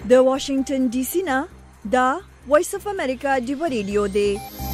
د واشنگټن ډي سي نه دا وایس اف امریکا ډیو ریډیو دی.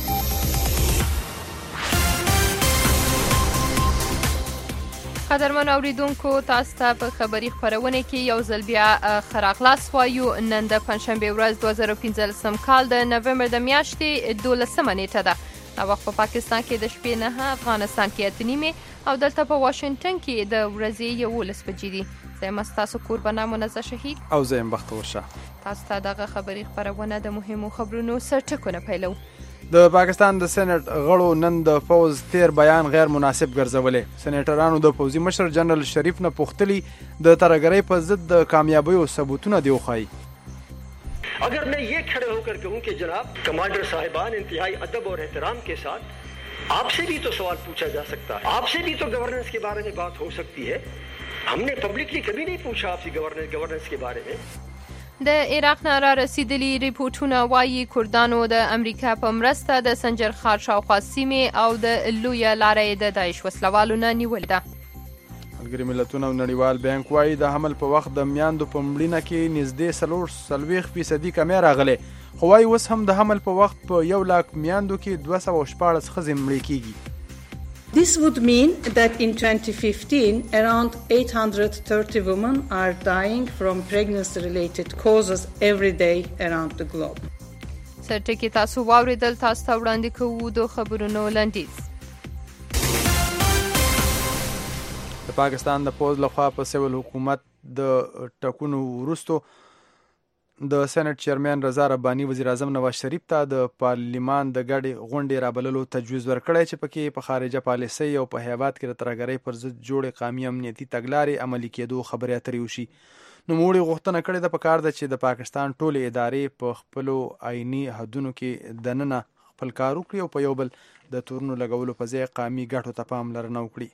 قدرمن اوریدونکو، تاسو ته په خبری خبرونه کې یو ځل بیا خراغلاس وایو. نن د پنځشنبه ورځ 2015 کال د نومبر د میاشتې 12 نیټه ده. او وخت په پاکستان کې د شپې 9، افغانستان کې 8:30 او دلته په واشنگټن کې د ورځې 11 بجې دي. زه تاسو قربانه منزه شهید او زه بختور شه. تاسو ته دغه خبری خبرونه د مهمو خبرونو سرټکونه پیلو. د پاکستان د سېنات غړو نن د فوز تیر بیان غیر مناسب ګرځولې. سېنیټرانو د فوزي مشر جنرال شریف نه پوښتلي د ترګرۍ په ضد د کامیابیو ثبوتونه دی وخایي. अगर मैं ये खड़े होकर कहूं कि जनाब कमांडर साहिबान इंतहाई अदब और एहतराम के साथ आपसे भी तो सवाल पूछा जा सकता है, आपसे भी तो गवर्नेंस के बारे में बात हो सकती है. हमने पब्लिकली कभी नहीं पूछा आपसे गवर्नेंस के बारे में. د عراق نه را رسیدلي ریپورتونه وایي کردانو د امریکا په مرسته د سنجر خار شاوخوا سیمې او د لویه لارې د داعش وسلوالو نه نیول ده. ملګري ملتونه او نړیوال بانک وایي د حمل په وخت د میاندو په مړینه کې نږدې 40% کمی راغلی، خو وایي اوس هم د حمل په وخت په 1 لاک میاندو کې 214 ښځې مړې کیږي. This would mean that in 2015 around 830 women are dying from pregnancy-related causes every day around the globe. سرټکی تاسو واوریدل. تاسو ته وړاندې کوو د خبرونو لنډیز. د پاکستان د پوز لخوا په سیول حکومت د ټاکنو وروستو د سېنات چیرمن رضا رباني وزیر اعظم نواز شریف ته د پارلیمان د ګډې غونډې رابللو تجویز ورکړی چې پکې په خارجه پالیسۍ او په هیواد کې د ترهګرۍ پر ضد جوړې قومي امنیتي تګلارې عملي کېدو خبرې اترې وشي. نوموړي غوښتنه کړې ده پکار ده چې د پاکستان ټولې ادارې په خپلو آئیني حدونو کې دننه خپل کار وکړي او په یو بل د تورونو لګولو په ځای قومي ګټو ته پاملرنه وکړي.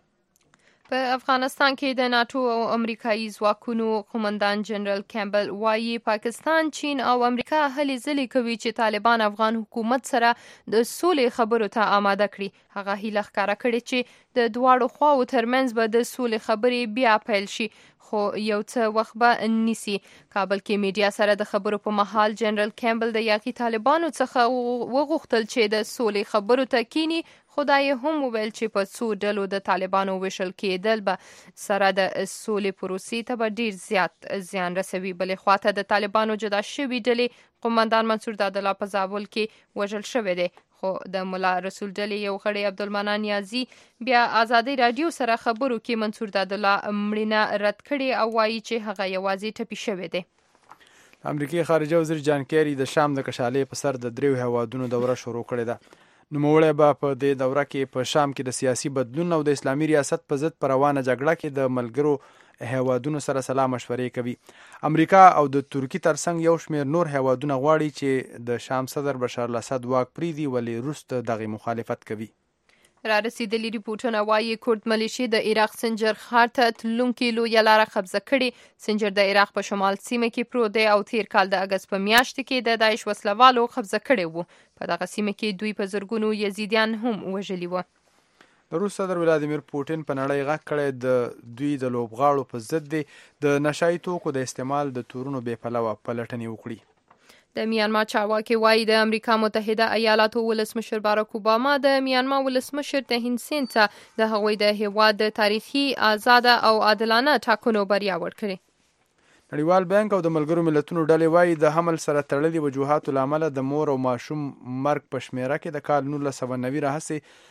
په افغانستان کې د ناتو او امریکایي ځواکونو قومندان جنرال کیمبل وایي پاکستان، چین او امریکا هلې ځلې کوي چې طالبان افغان حکومت سره د سولې خبرو ته آماده کړي. هغه هیله ښکاره کړې چې د دواړو خواو ترمنځ به د سولې خبرې بیا پیل شي، خو یو څه وخت به نیسي. کابل کې میډیا سره د خبرو په مهال جنرال کیمبل د یاقي طالبانو څخه وغوښتل چې د سولې خبرو ته کینی، خدای هم وویل چې په څو ډلو د طالبانو وشل کېدل به سره د سولې پروسې ته به ډیر زیات زیان رسوي. بلې خواته د طالبانو جدا شوي ډلې قومندان منصور دادالله په زابل کې وژل شوی دی، خو د ملا رسول ډلې یو غړی عبدالمنان نیازي بیا آزادي رادیو سره خبرو کې منصور دادالله مړینه رد کړي او وایي چې هغه یوازې ټپي شوی دی. امریکای خارجه وزیر جان کیری د شام د کشالې په سر د 3 هیوادونو دوره شروع کړې ده. نوموړی به په دې دوره کې په شام کې د سیاسي بدلون او د اسلامي ریاست په ضد په روانه جګړه کې د ملګرو هیوادونو سره سلا مشورې کوي. امریکا او د ترکیې ترڅنګ یو شمېر نور هیوادونه غواړي چې د شام صدر بشار الاسد واک پرېږدي، ولې روس دغه مخالفت کوي. را رسیدلي ریپورټونه وایي کورد ملیشې د عراق سنجر خار ته تلونکې لویه لاره قبضه کړې. سنجر د عراق په شمال سیمه کې پروت دی او تیر کال د اګست په میاشت کې د داعش وسلوالو قبضه کړی وو. په دغه سیمه کې دوی په زرګونو یزیدیان هم وژلي وو. د روس صدر ولادیمیر پوټین په نړۍ غږ کړی د دوی د لوبغاړو په ضد دی د نشایي توکو د استعمال د تورونو بې پلوه پلټنې وکړي. د میانمار چارواکي وایي د امریکا متحده ایالاتو ولسمشر باراک اوباما د میانمار ولسمشر تهین سین ته د هغوی د هیواد د تاریخي آزاده او عادلانه ټاکنو بریا ورکړي. نړیوال بانک او د ملګرو ملتونو ډلې وایي د حمل سره تړلي وجوهاتو له امله د مور او ماشوم مرګ په شمیره کې د کال 1990 راهیسې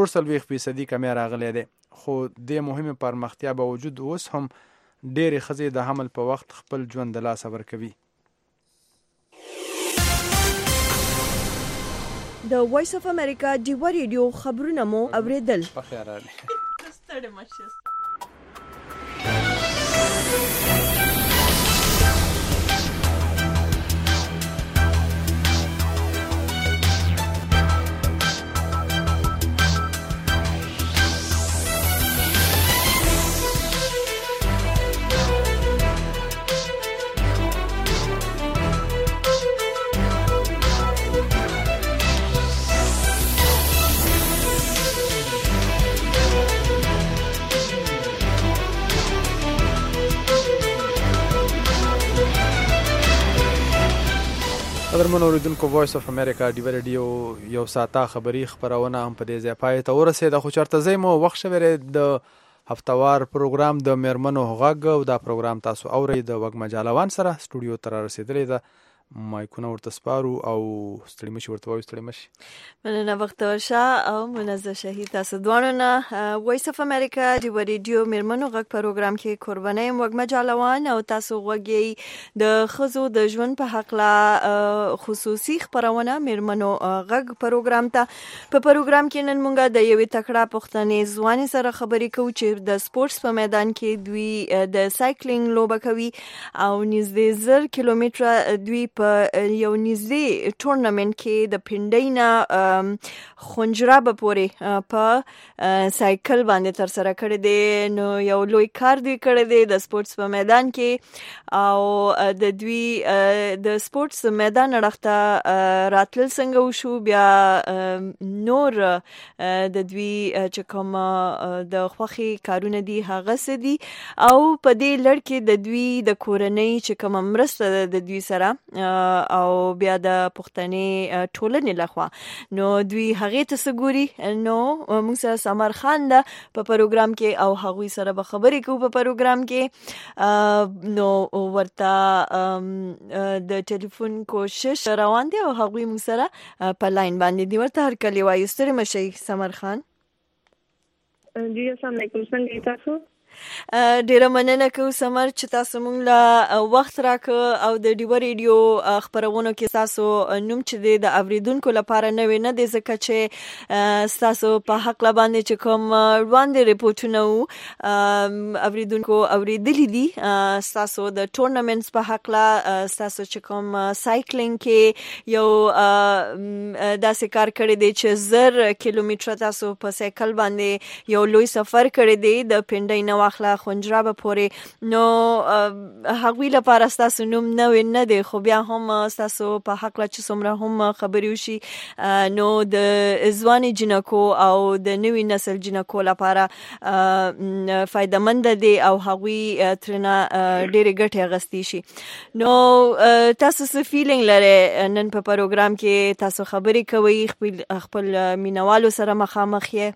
40% کمی راغلی دی، خو د مهمه پرمختیا باوجود اوس هم ډېرې ښځې د حمل په وخت خپل ژوند د لاسه ورکوي. د وایس اف امریکا ډیو ریډیو خبرونه مو اوریدل. په خیر راغلی. ستړي مشه. قدرمن اوریدونکو وایس اف امریکا ډیو ریډیو یو ساعته خبری خبرونه هم په دې ځای پای ته ورسېده، خو چرته زمو وخت شوی د هفتوار پروګرام د میرمنو غږ او دا پروګرام تاسو اورئ د وګ مجالوان سره سټوډیو ته رسیدلې ده. مایکونه ورته سپارو او ستړي مشي ورته وایو ستړي مشي. مننه بختور شاه او منزه شهید تاسو دوانو نه وایس اف امریکا ډیو ریډیو میرمنو غږ پروګرام کې قرباني وګ مجالوان او تاسو غوږی د خزو د ژوند په حق لا خصوصي خبرونه میرمنو غږ پروګرام ته. په پروګرام کې نن مونږه د یوې تکړه پښتنې ځواني سره خبرې کوو چې د سپورتس په میدان کې دوی د سایکلینګ لوبه کوي او نږدې 1000 کیلومتره دوی په یو نږدې ټورنمنت کې د پنډینا خنجرابه پورې په سایکل باندې تر سره کړی دی. نو یو لوی کار دی کړی دی د سپورتس په میدان کې او د دوی د سپورتس میدان اړخته راتل څنګه وشو، بیا نور د دوی چې کوم د خوخي کارونه دي هغه څه دي او په دې لړ کې د دوی د کورنۍ چې کوم مرسته د دوی سره او بیا د پښتنې ټولنې لخوا نو دوی هغه ته سګوري. نو موږ سره سمر خان ده په پروګرام کې او هغوی سره به خبرې کوو په پروګرام کې. نو ورته د ټلیفون کوشش روان دی او هغوی موږ سره په لاین باندې دی. ورته هر کلی وایو ستړي مشئ سمر خان. جی السلام علیکم، څنګه تاسو؟ ډیره مننه کوم سمر چې تاسو مونږ لا وخت راکړ او د ډیو ریډیو خبرونو کې تاسو نوم چې د اوریدونکو لپاره نه وي نه د ځکه چې تاسو په حق لا باندې چې کوم وړاندې ریپورتونه وو اوریدونکو اوریدلې دي تاسو د ټورنمنټس په حق لا تاسو چې کوم سایکلینګ کې یو داسې کار کړی دی چې 1000 کیلومتره تاسو په سایکل باندې یو لوی سفر کړی دی د پنډینا واخله خنجرابه پورې. نو هغوی لپاره ستاسو نوم نه دی خو بیا هم ستاسو په حق لا چې څومره هم خبرې وشي نو د ځواني جنکو او د نوي نسل جنکو لپاره فایدمند دي او هغوی ترنه ډېرې ګټې اخیستی شي. نو تاسو څه فیلینګ لرئ نن په پروګرام کې تاسو خبرې کوئ خپل مینوالو سره مخامخ یې؟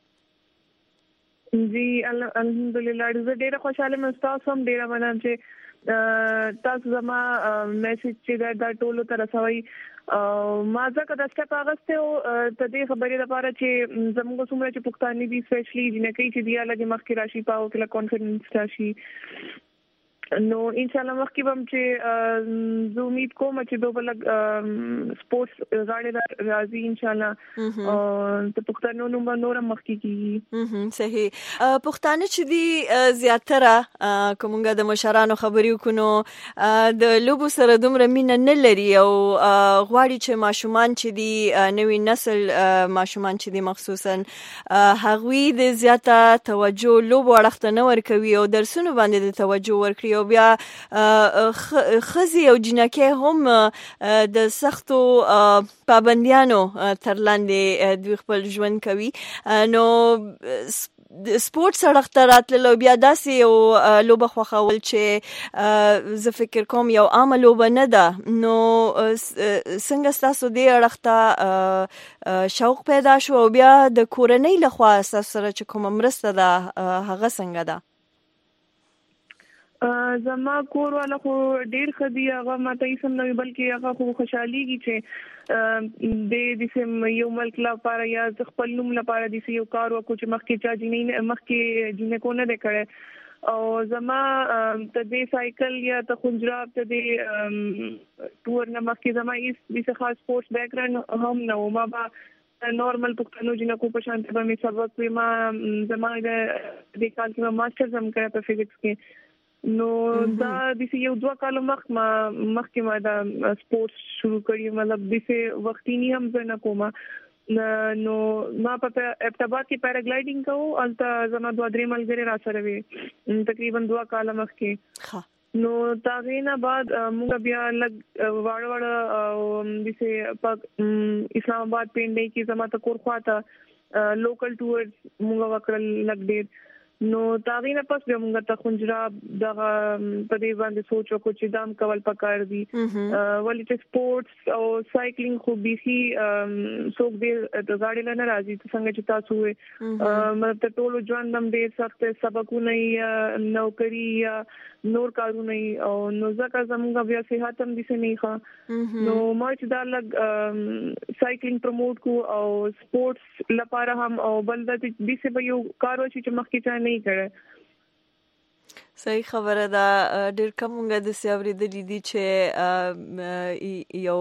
جی الحمدلله ډیره خوشاله مې تاسو هم ډیره مننه چې تاسو زما میسج چې دا ټولو ته رسوي. ما ځکه د سټپ اغسته او ته دې خبرې لپاره چې زموږ څومره چې پښتانه دي سپیشلی جنکې چې دی لګي مخکې راشي پاو کې کانفیډنس راشي. نو ان شاء الله مخکې بم چې زه امید کوم چې دوه لګ سپورتس غاړه راځي ان شاء الله ته پښتنو نوم نور مخکې کیږي. صحیح. پښتانه چې دي زیاتره کومګه د مشرانو خبرې وکړو د لوبو سره دومره مینه نه لري او غواړي چې ماشومان چې دي نوی نسل ماشومان چې دي مخصوصا هغوی د زیاته توجه لوبو اړخ نه ورکوي او درسونو باندې د توجه ورکړي او بیا خزي او جنکې هم د سختو پابندیانو تر لاندې دوی خپل ژوند کوي. نو سپورت سره اختراتل او بیا داسې یو لوبه خوښول چې زه فکر کوم یو عام لوبه نه ده. نو څنګه تاسو دې اړخ ته شوق پیدا شو او بیا د کورنۍ لخوا تاسو سره چې کوم مرسته ده هغه څنګه ده؟ زما کور والا خو ډیر خدي هغه ماته یې سم نه بلکې هغه خو خوشحاليږي چې د دې یو ملک لپاره یا خپل نوم لپاره د یو کار وکړو چې مخکې چا جنې مخکې جنې کو نه وکړي او زما ته د سایکل یا ته خنجراب ته د ټور نه مخکې زما هیڅ خاص سپورتس بیک ګراوند هم نه و. ما با نورمال پښتنو جنکو په شان ته به مې سبق وي. ما زما د کال کې ماسترز هم کړی په فزکس کې. نو دا د یو 2 کال مخکې ما دا سپورتس شروع کړی مطلب د وختینی هم نه کومه. نو ما په ابتابات کې پیراګلایډینګ کوو البته زما 2-3 ملګري را سره وي تقریبا 2 کال مخکې. نو تاغینا بعد موږ بیا لګ واړه د اسلام آباد پینډې کې زما ته کور خواته لوکل ټورز موږ وکړل لګ ډیر. نو تاغینه پس بیا موږ ته خنجراب دغه په دې باندې سوچ وکړو چې دام کول پکار دي ولې چې سپورتس او سایکلینګ خو بيخي څوک دې د غاړې نه راځي څنګه چې تاسو وې مطلب ته ټول ژوند هم ډېر سخت سبقونه یا نوکری یا نور کارونه او نو ځکه زموږ بیا صحت هم دي نه ښه نو ما چې دا لګ سایکلینګ پروموټ کو او سپورتس لپاره هم او بل د دې څه به یو کارو چې مخکې چا نه کړي صحیح خبره ده ډېر کومه د سیاوري د دي چې یو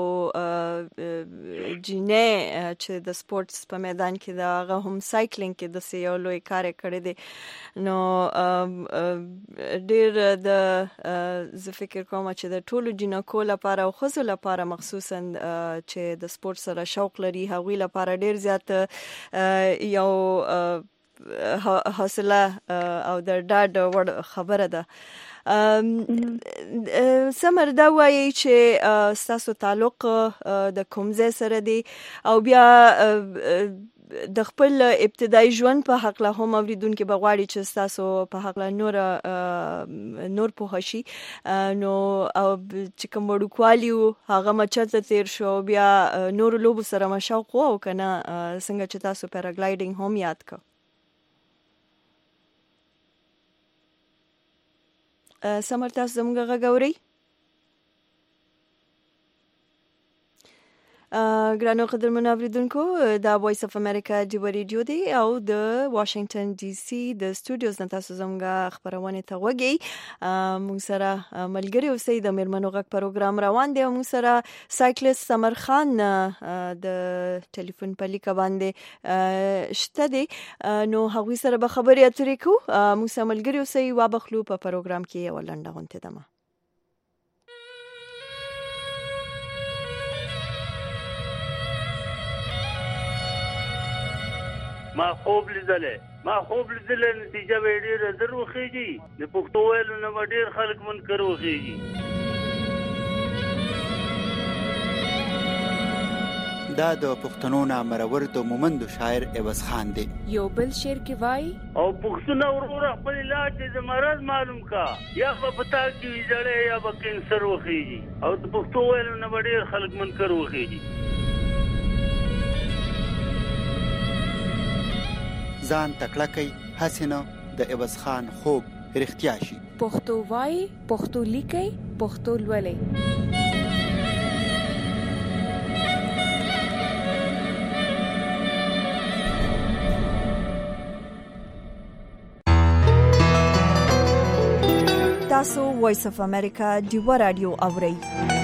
جنې چې د سپورتس په میدان کې دا هغه هم سایکلینګ کې د یو لوی کار کړی دی نو ډېر د زه فکر کوم چې د ټولو جنکو لپاره او خصوصا لپاره مخصوصا چې د سپورت سره شوق لري هغوی لپاره ډېر زیات یو حوصله او د ډاډ وړ خبره ده سمر دا وایي چې ستاسو تعلق د کوم ځای سره دی او بیا د خپل ابتدایي ژوند په حق له هم اوریدونکو بغواړي چې ستاسو په حق له نور په شي نو او چې کوم وړوکوالي هغه مچته تیر شو بیا نور لوب سره مشوق او کنه څنګه چې تاسو پیراګلایډینګ هم یاد کړ سمر تاسو زموږ غږ اورئ ګرانو قدرمنو اوریدونکو دا وایس اف امریکا دی ریډیو دی او د واشنگټن ډي سي د سټوډیوز نه تاسو زموږ خبرونه ته وګورئ موږ سره ملګری اوسئ د میرمنو غږ پروګرام روان دی او موږ سره سایکلیست سمر خان د ټلیفون په لیک باندې شته دی نو هغوی سره به خبرې اترې کوو موږ سره ملګری اوسئ وابخلو په پروګرام کې یو لنډه غونډه ده ما خوب لیدلې نتیجه به ډېره زر وخیږي د پښتو ویلو نه ډېر خلک منکر وخیږي دا د پښتنو نامرور د مومند شاعر عوض خان دی یو بل شعر کې وای او پښتون ورور خپل علاج د مرض معلوم کا یا په پتا کې جړې یا په کینسر وخیږي او د پښتو ویلو نه ډېر خلک منکر وخیږي ځان تکړه حسینه د عوض خان خوب رښتیا شي پښتو وای پښتو لیکي پښتو لولي تاسو وایس اف امریکا دی رادیو اورئ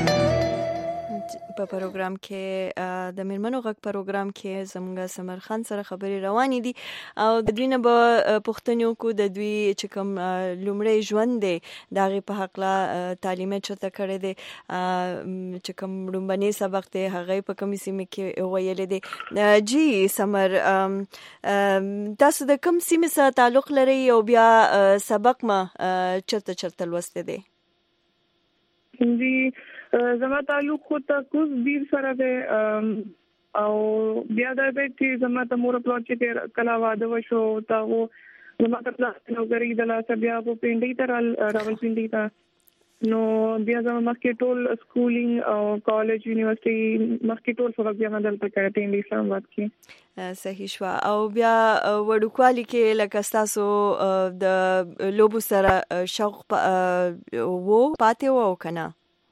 په پروګرام کې د میرمنو غږ پروګرام کې زموږ سمر خان سره خبرې روانې دي او د دوی نه به پوښتنې وکړو د دوی چې کوم لومړی ژوند دی د هغې په هکله تعلیم یې چېرته کړی دی چې کوم لومړنی سبق دی هغه په کومې سیمې کې ویلی دی جی سمر تاسو د کوم سیمې سره تعلق لرئ او بیا سبق ما چېرته لوستی دی جی زما تعلق خو ته کوز دیر سره ده او بیا دا به چې زما ته مور پلوټ چې کلا واده وشو تا و زما ته نو غری د لاس بیا په پینډي تر راولپینډي تا نو بیا زما مخکې ټول سکولینګ او کالج یونیورسيټي مخکې ټول سبق بیا مدل په کړه پینډي اسلام آباد کې صحیح شو او بیا وړوکوالي کې لکه تاسو د لوبو سره شوق وو پاتې وو کنه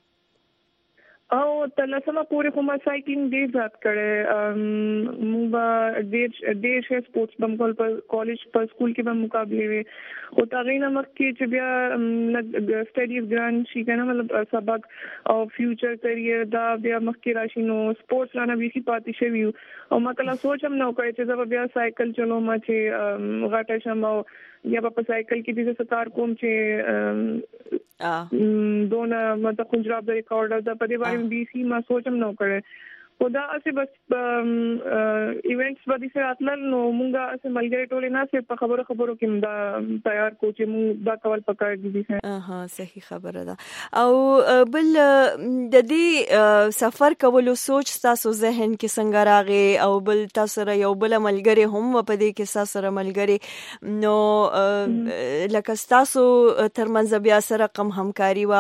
او تلسمه پورې کومه سایکلینګ ډیر زیات کړي موږ ډیر سپورتس بمکل په کالج په سکول کې به مقابله وي او تاغینه مخکې چې بیا سټډیز ګران شي کنه مطلب سبق او فیوچر کریئر دا بیا مخکې راشي نو سپورتس لاندې به پاتې شوی او ما کله سوچم نو کوي چې زه بیا سایکل چلوم چې غاټه شم او یا په سایکل کې د ستار کوم چې دونه مطلب خنجراب د ریکارډ د په دې باندې بي سي ما سوچم نو کړې خدا اسه بس ایونټس باندې سره اتل نو مونږه اسه ملګری ټولې نه سه په خبرو کې دا تیار کو چې مونږ دا کول پکار دي. صحیح خبره ده. او بل د دې سفر کولو سوچ تاسو ذهن کې څنګه راغی او بل تاسو سره یو بل ملګری هم په دې کې تاسو سره ملګری نو لکه تاسو ترمنځ بیا سره کم همکاري وا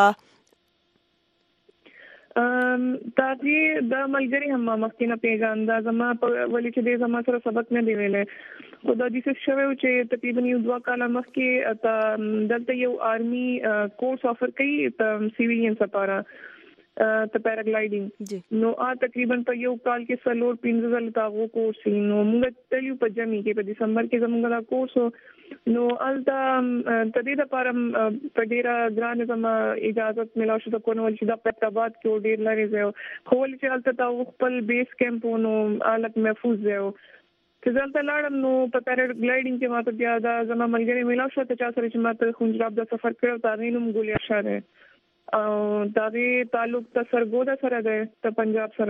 تاکي د ملګری هم مخکینه پیغاندا زما په ولې چې د زما سره سبق نه دی ویلې خدا دې څه شوه چې تقریبا یو 2 کال مخکې دلته یو آرمي کورس افر کوي ته سیویلین سپاره ته پیراګلایډینګ نو تقریبا په یو کال کې سلور 15 ځله تاغو کورس نو موږ تلیو په جمی کې په دسمبر کې زموږ دا کورس نو الدا تدې د پارم په ډیره ګران زما اجازه ملو شو د کونول چې د پټاباد کې ډیر لري زو خول چې الته تا خپل بیس کیمپ نو حالت محفوظ زو چې ځلته لاړم نو په پیراګلایډینګ کې ماته بیا دا زما ملګری ملو شو ته چا سره چې ماته خونجراب د سفر کړو تا غینم ګولیا شاره او دغه تعلق د سرګودا سره ده ته پنجاب سره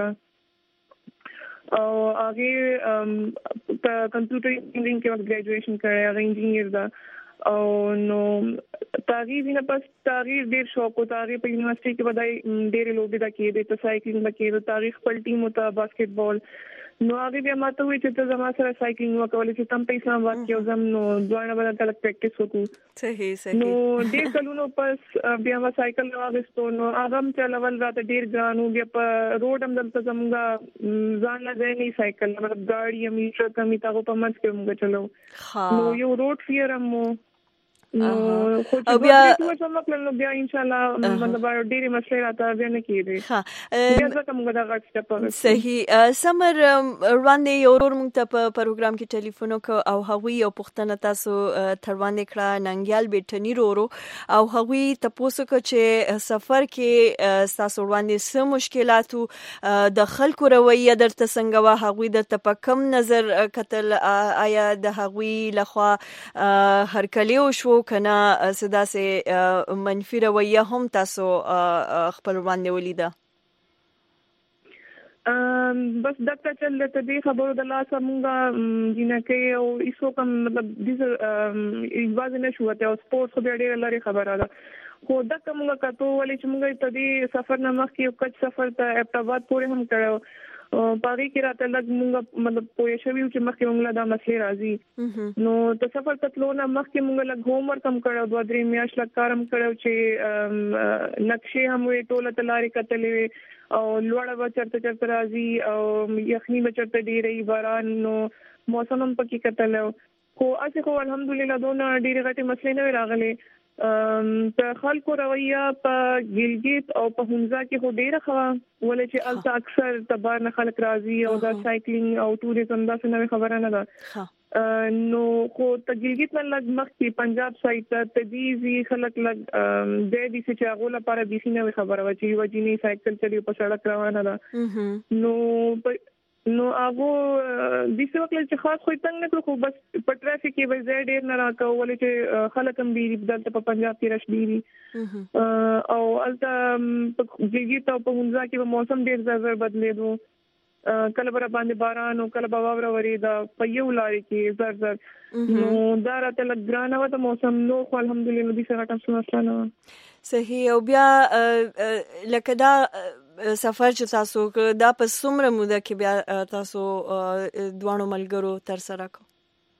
او هغه کمپیوټر انجینیرینګ کې ګریجویشن کړی هغه انجینیر دا او نو تاریخ نه پس تاریخ ډیر شوق او تاریخ په یونیورسيټي کې بدای ډیر لوبي دا کې د سایکلینګ دا کې تاریخ په ټیم او ته باسکټبال نو هغه بیا ماته وی چې ته زما سره سایکلینګ وکولې چې تم په اسلام آباد کې زم نو ځوانه بدل تل پریکټیس وکړو صحیح نو ډیر کلونو پس بیا ما سایکل واغستو نو هغه چې لول راته ډیر ګرانو بیا په روډ هم دلته زموږه ځان نه دی سایکل مطلب ګاډي هم یې کمی تاغو په منځ کې موږ چلو نو یو روډ فیر هم نو خو چې نو بیا ان شاء الله مطلب ډېری مسلې راته بیا نه کیږي بیا ځکه موږ دا غټ سټپ صحیح سمر وړاندې یو ورور موږ ته په پروګرام کې ټلیفون وکړ او هغوی یو پوښتنه تاسو تروانې کړه ننګیال بیٹنی رورو او هغوی تاسو کو چې سفر کې تاسو وړاندې څه مشکلاتو د خلکو رویه درته څنګه وا هغوی درته په کم نظر کتل آیا د هغوی لخوا هرکلیو شو کنه صدا سه منفي رویه هم تاسو خپل وړاندې ولیده بس دغه چل ته دې خبرو د لاسه مونږه جنکه او ایسو کوم مطلب دې ایواز نه شو ته سپورت خو ډېر لري خبره ده خو دغه مونږه کتو ولې چې مونږه ته دې سفر نه مخکې یو کچ سفر ته اپټاباد پورې هم کړو پاره کې راته لګ مونږ مطلب پوه شوی چې مخکې مونږ دا مسلې راځي نو ته سفر تلو نه مخکې مونږ لګ هوم ورک هم کړو 2-3 میاشت لګ کارم کړو چې نقشې هم وې ټوله تلاري کتلې او لوړه چرته راځي او یخني چرته ډېرې باران نو موسم هم پکې کتل خو اسه خو الحمدلله دونه ډېرې غټي مسلې نه راغلي ته خلکو رویه په ګلګیت او په هونزا کې خو ډیره خوا ولې چې الته اکثر تبار نه خلک راځي او دا سایکلینګ او ټوریزم دا څه خبره نه ده نو خو ته ګلګیت نه لګ مخکې پنجاب سایت ته تدیزي خلک لګ د دې چې هغه لپاره د سینې خبره و چې وجینی سایکل چلی په سړک روانه ده نو هغه د څه وکړل چې خاص خو څنګه نه کړو بس په ټرافیک کې به زړه ډیر نه راکاو ولې چې خلک هم ډیر بدلته په پنجاب کې رش ډیری او الته په جګی ته په هونځا کې به موسم ډیر زړه بدلیدو کله بر باندې باران او کله باور وريدا په یو لاري کې زړه نو دا راته لګرانه و ته موسم نو خو الحمدلله دې سره تاسو سره صحیح او بیا لکه دا سفر چې تاسو دا په څومره موده کې بیا تاسو دوانو ملګرو تر سره کو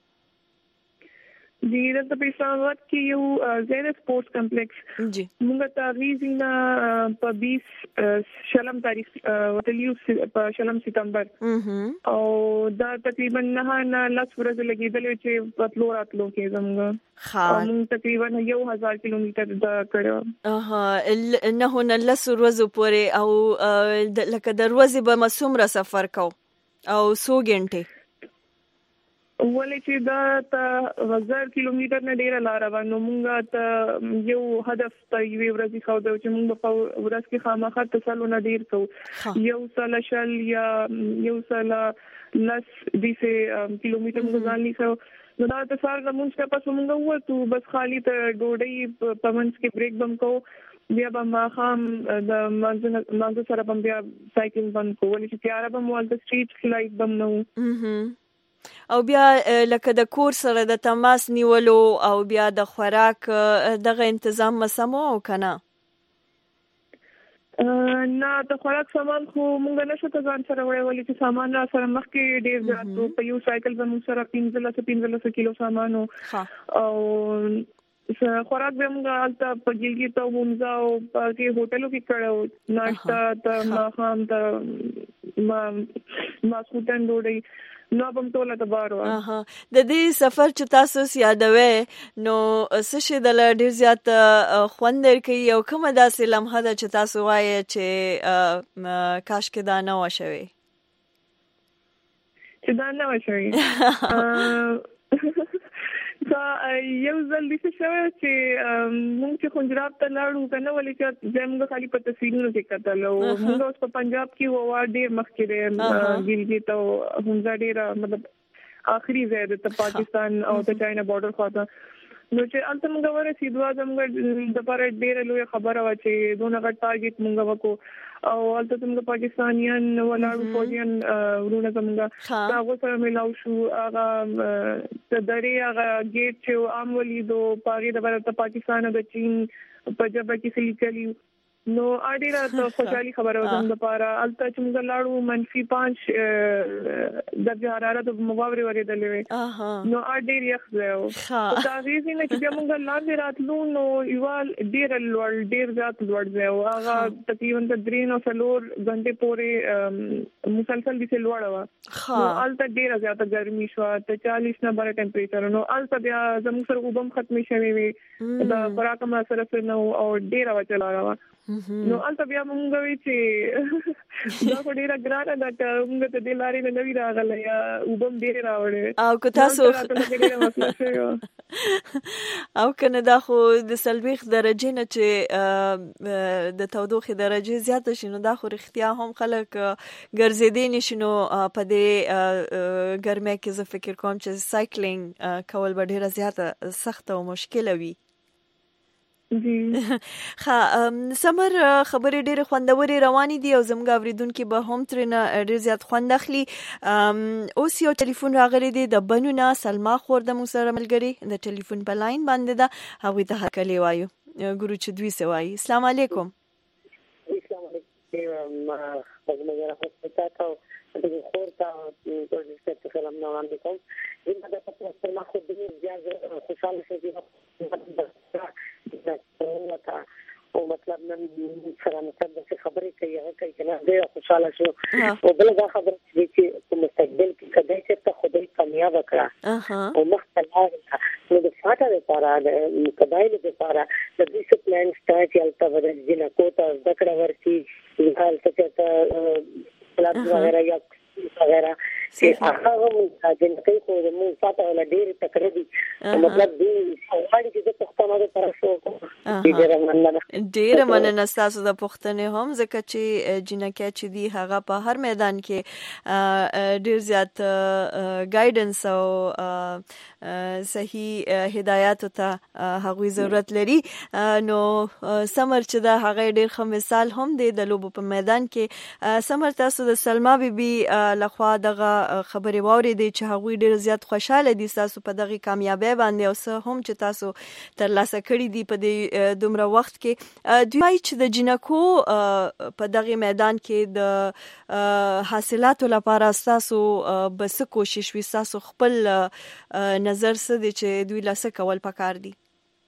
دی د اسلام آباد کې یو زین سپورتس کمپلیکس جی موږ تاریخینا په 20 شلم تاریخ وتلیو په شلم ستمبر او دا تقریبا نه لاس ورځ لګیدل چې پتلو راتلو کې زموږ موږ تقریبا 1000 کیلومتر دا کړو نه لاس ورځ پورې او لکه دروازه به مسومره سفر کو او 100 غنټه ولې چې دا 1000 کیلومتر نه ډیره لار روانو مونږه ته یو هدف ته یو ورځي خو دا چې مونږ په ورځ کې خامخا تسلو نه ډیر کو یو سال شل یا یو سال لس 20 کیلومتر مونږ ځان لیکو نو دا د سار د مونږ په څومره وته بس خالی ته ډوډۍ په منځ کې بریک بم کو بیا به ما خام د منځ سره بم بیا سایکل بم کول چې تیار بم ول د سټریټ فلایټ بم نو او بیا لکه د کور سره د تماس نیولو او بیا د خوراک دغه تنظیم مسمو او کنه نه د خوراک سامان خو مونږ نشو ته ځان سره وړي چې سامان را سره مخکې ډیر زیاتو په یو سایکل به مونږ سره 15 کیلو سامان او خوراک به موږ حالت په ګلګي ته ومزا او په هوټلو کې کړو ناشتا ته ماخام ته ما سوتن ډوډۍ نو بم ټوله ته بارو د دې سفر چې تاسو یادوي نو څه د ډیر زیات خوندر کوي او کومه داسې لمحه ده چې تاسو وایي چې کاش کې دا نه وشوي چې دا نه وشوي یو ځل دې شوی چې موږ چې خنجراب ته لاړو کنه ولې چې زموږ خالي په تصویرونو کې کتل او موږ اوس په پنجاب کې ووا ډېر مخکې دی ګلګي ته هم ډېر مطلب آخري ځای د پاکستان او د چاینا بارډر خواته نو چې انت موږ ورسېدو زموږ د پاره ډېر لوی خبره و چې دونه غټ ټارګټ موږ وکړو او البته موږ پاکستانیان ولاړو فوجیان ورونه زموږ هغه سره ملاو شو هغه د درې هغه ګیټ چې عام ولیدو پاره د بل پاکستان او د چین په جبه کې سلیکلی نو اړیرا ته خوشالي خبره وزم د پاره البته چې موږ لاړو -5 درجه حرارت مغاوري ورېدلې نو اړیر یخ زو دا غیزي نه چې موږ لاندې راتلو نو یوال ډیر لوړ ډیر ذات لوړ زو هغه تقریبا 3 او 4 غنټه پورې مسلسل دي لوړ و نو البته ډیر زیاته ګرمي شو ته 40 نه بره ټمپریچر نو البته بیا زموږ سره وبم ختمي شوی وي دا خوراک ما سره نو او ډیر وچلا راو نو البته بیا موږ وی چې دا ډیره ګرانه ده چې موږ ته د لارې نه نوی راغله یا وبم ډیر راوړې او که تاسو او کنه دا خو د سلويخ درجه نه چې د تودوخه درجه زیاته شنو دا خو اختیا هم خلک ګرځېدي نشنو په دې ګرمه کې زه فکر کوم چې سایکلینګ کول به ډیره زیاته سخت او مشکل وي سمر خبرې ډېرې خوندورې روانې دي او زموږ اوریدونکي به هم ترنه ډېر زیات خوند اخلي اوس یو ټلیفون راغلی دی د بنونه سلما خور د موږ سره ملګري د ټلیفون په لاین باندې ده هغوی ته هرکلی وایو ګورو چې دوی څه وایي السلام علیکم السلام علیکم خور ته ټول سلام نو وړاندې کوم زما د پاتې ما خو دې زیات خوشاله شوم او مطلب نن سره مطلب خبرې کوي هغه کوي کنه ډېر خوشاله شو او بل دا خبره چې په مستقبل کې کله چې ته خدای کامیاب کړه او مختلف نو د فاټه لپاره د قبایل لپاره د دې پلان سټارټ یالته ورته جنا کوته ذکر ورتي حال څه پلان وغیرہ یا وغیرہ چې هغه مو د نکي خو د مو فاټه ولا ډېر تکربي مطلب دې سوال چې د پښتنو لپاره شو ډېر مننه تاسو د پښتنې هم ځکه چې جنکه چې دی هغه په هر میدان کې ډېر زیات ګایډنس او صحیح هدایت ته هغوی ضرورت لري نو سمر چې دا هغه ډېر ښه مثال هم دی د لوبو په میدان کې سمر تاسو د سلما بیبي لخوا دغه خبرې واورېدې چې هغوی ډېر زیات خوشاله دي تاسو په دغه کامیابی باندې او څه هم چې تاسو ترلاسه کړي دي په دې دومره وخت کې دوی وايي چې د جنکو په دغه میدان کې د حاصلاتو لپاره تاسو بس کوشش وي تاسو خپل نظر څه دی چې دوی لاسه کول پکار دي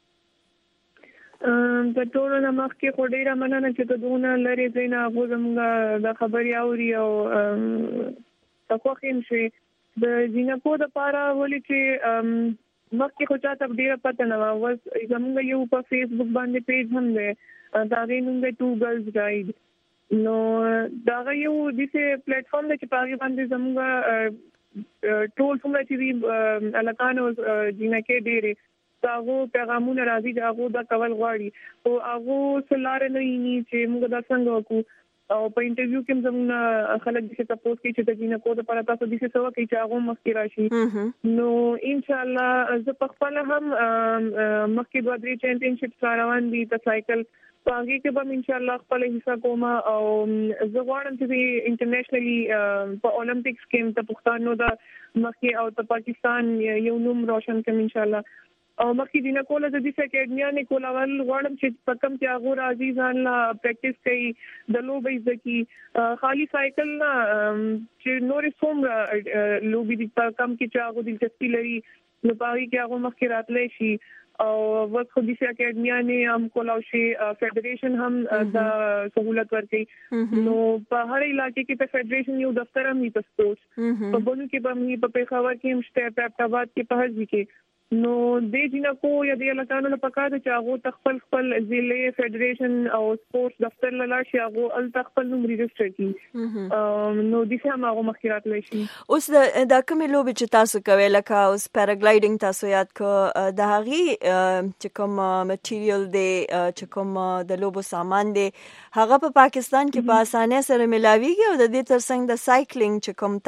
د ټولو نه مخکې خو ډېره مننه چې ته دونه لرې ځای نه هغوی زموږ د خبرې اوري او ته خوښ یم چې د جینکو دپاره ولې چې مخکې خو چاته ډېره پته نه وه اوس زموږ یو په فیسبوک باندې پیج هم دی د هغې نوم دی 2 Girls Ride نو د هغه یو داسې پلیټفارم دی چې په هغې باندې زموږ ټول څومره چې دي هلکان او جینکې ډېرې هغه پیغامونه راځي چې هغه دا کول غواړي او هغه سلاره نه ویني چې موږ دا څنګه وکړو او په انټرویو کې زموږ خلک د سپورټ کې چې د جینکو د لپاره تاسو د څه سوا کې چې هغه مخکې راشي نو ان شاء الله زه په خپل هم مخکې 2-3 چیمپیونشپ روان دي د سایکل باغی کې به ان شاء الله خپل حصہ کوم او زه غواړم چې انټرنیشنلی په اولمپکس کې د پښتنو د مخکې او د پاکستان یو نوم روشن کوم ان شاء الله او مخکې دینه کوله د دې اکیډمي کوله ول غواړم چې په کم چې هغه عزیزان لا پریکټیس کوي د لوبې ځکه خالی سایکل نه چې نورې څومره لوبې د کم کې چې هغه دلچسپي لري نو باغی کې هغه مخکې راتللی شي او وخت خو دې اکیډمي نه هم کولاو شي فدریشن هم د سہولت ورکړي نو په هر علاقې کې په فدریشن یو دفتر هم په سپورټس په بونو کې به په پیښور کې هم شته په ابتاباد کې په هر ځای کې نو د جنکو یا د لکانو په کار چې هغه خپل ضلع فدریشن او سپورټس دفتر لاله شي هغه ال خپل نوم ریجسټر کړي نو د څه هغه مخکرات لشي اوس د کوم لوب چې تاسو کوي لکه اوس پیراګلایډینګ تاسو یاد کو د هغه چې کوم مټیریل دی چې کوم د لوبو سامان دی هغه په پاکستان کې په اسانه سره ملاويږي او د دې ترڅنګ د سایکلینګ چې کوم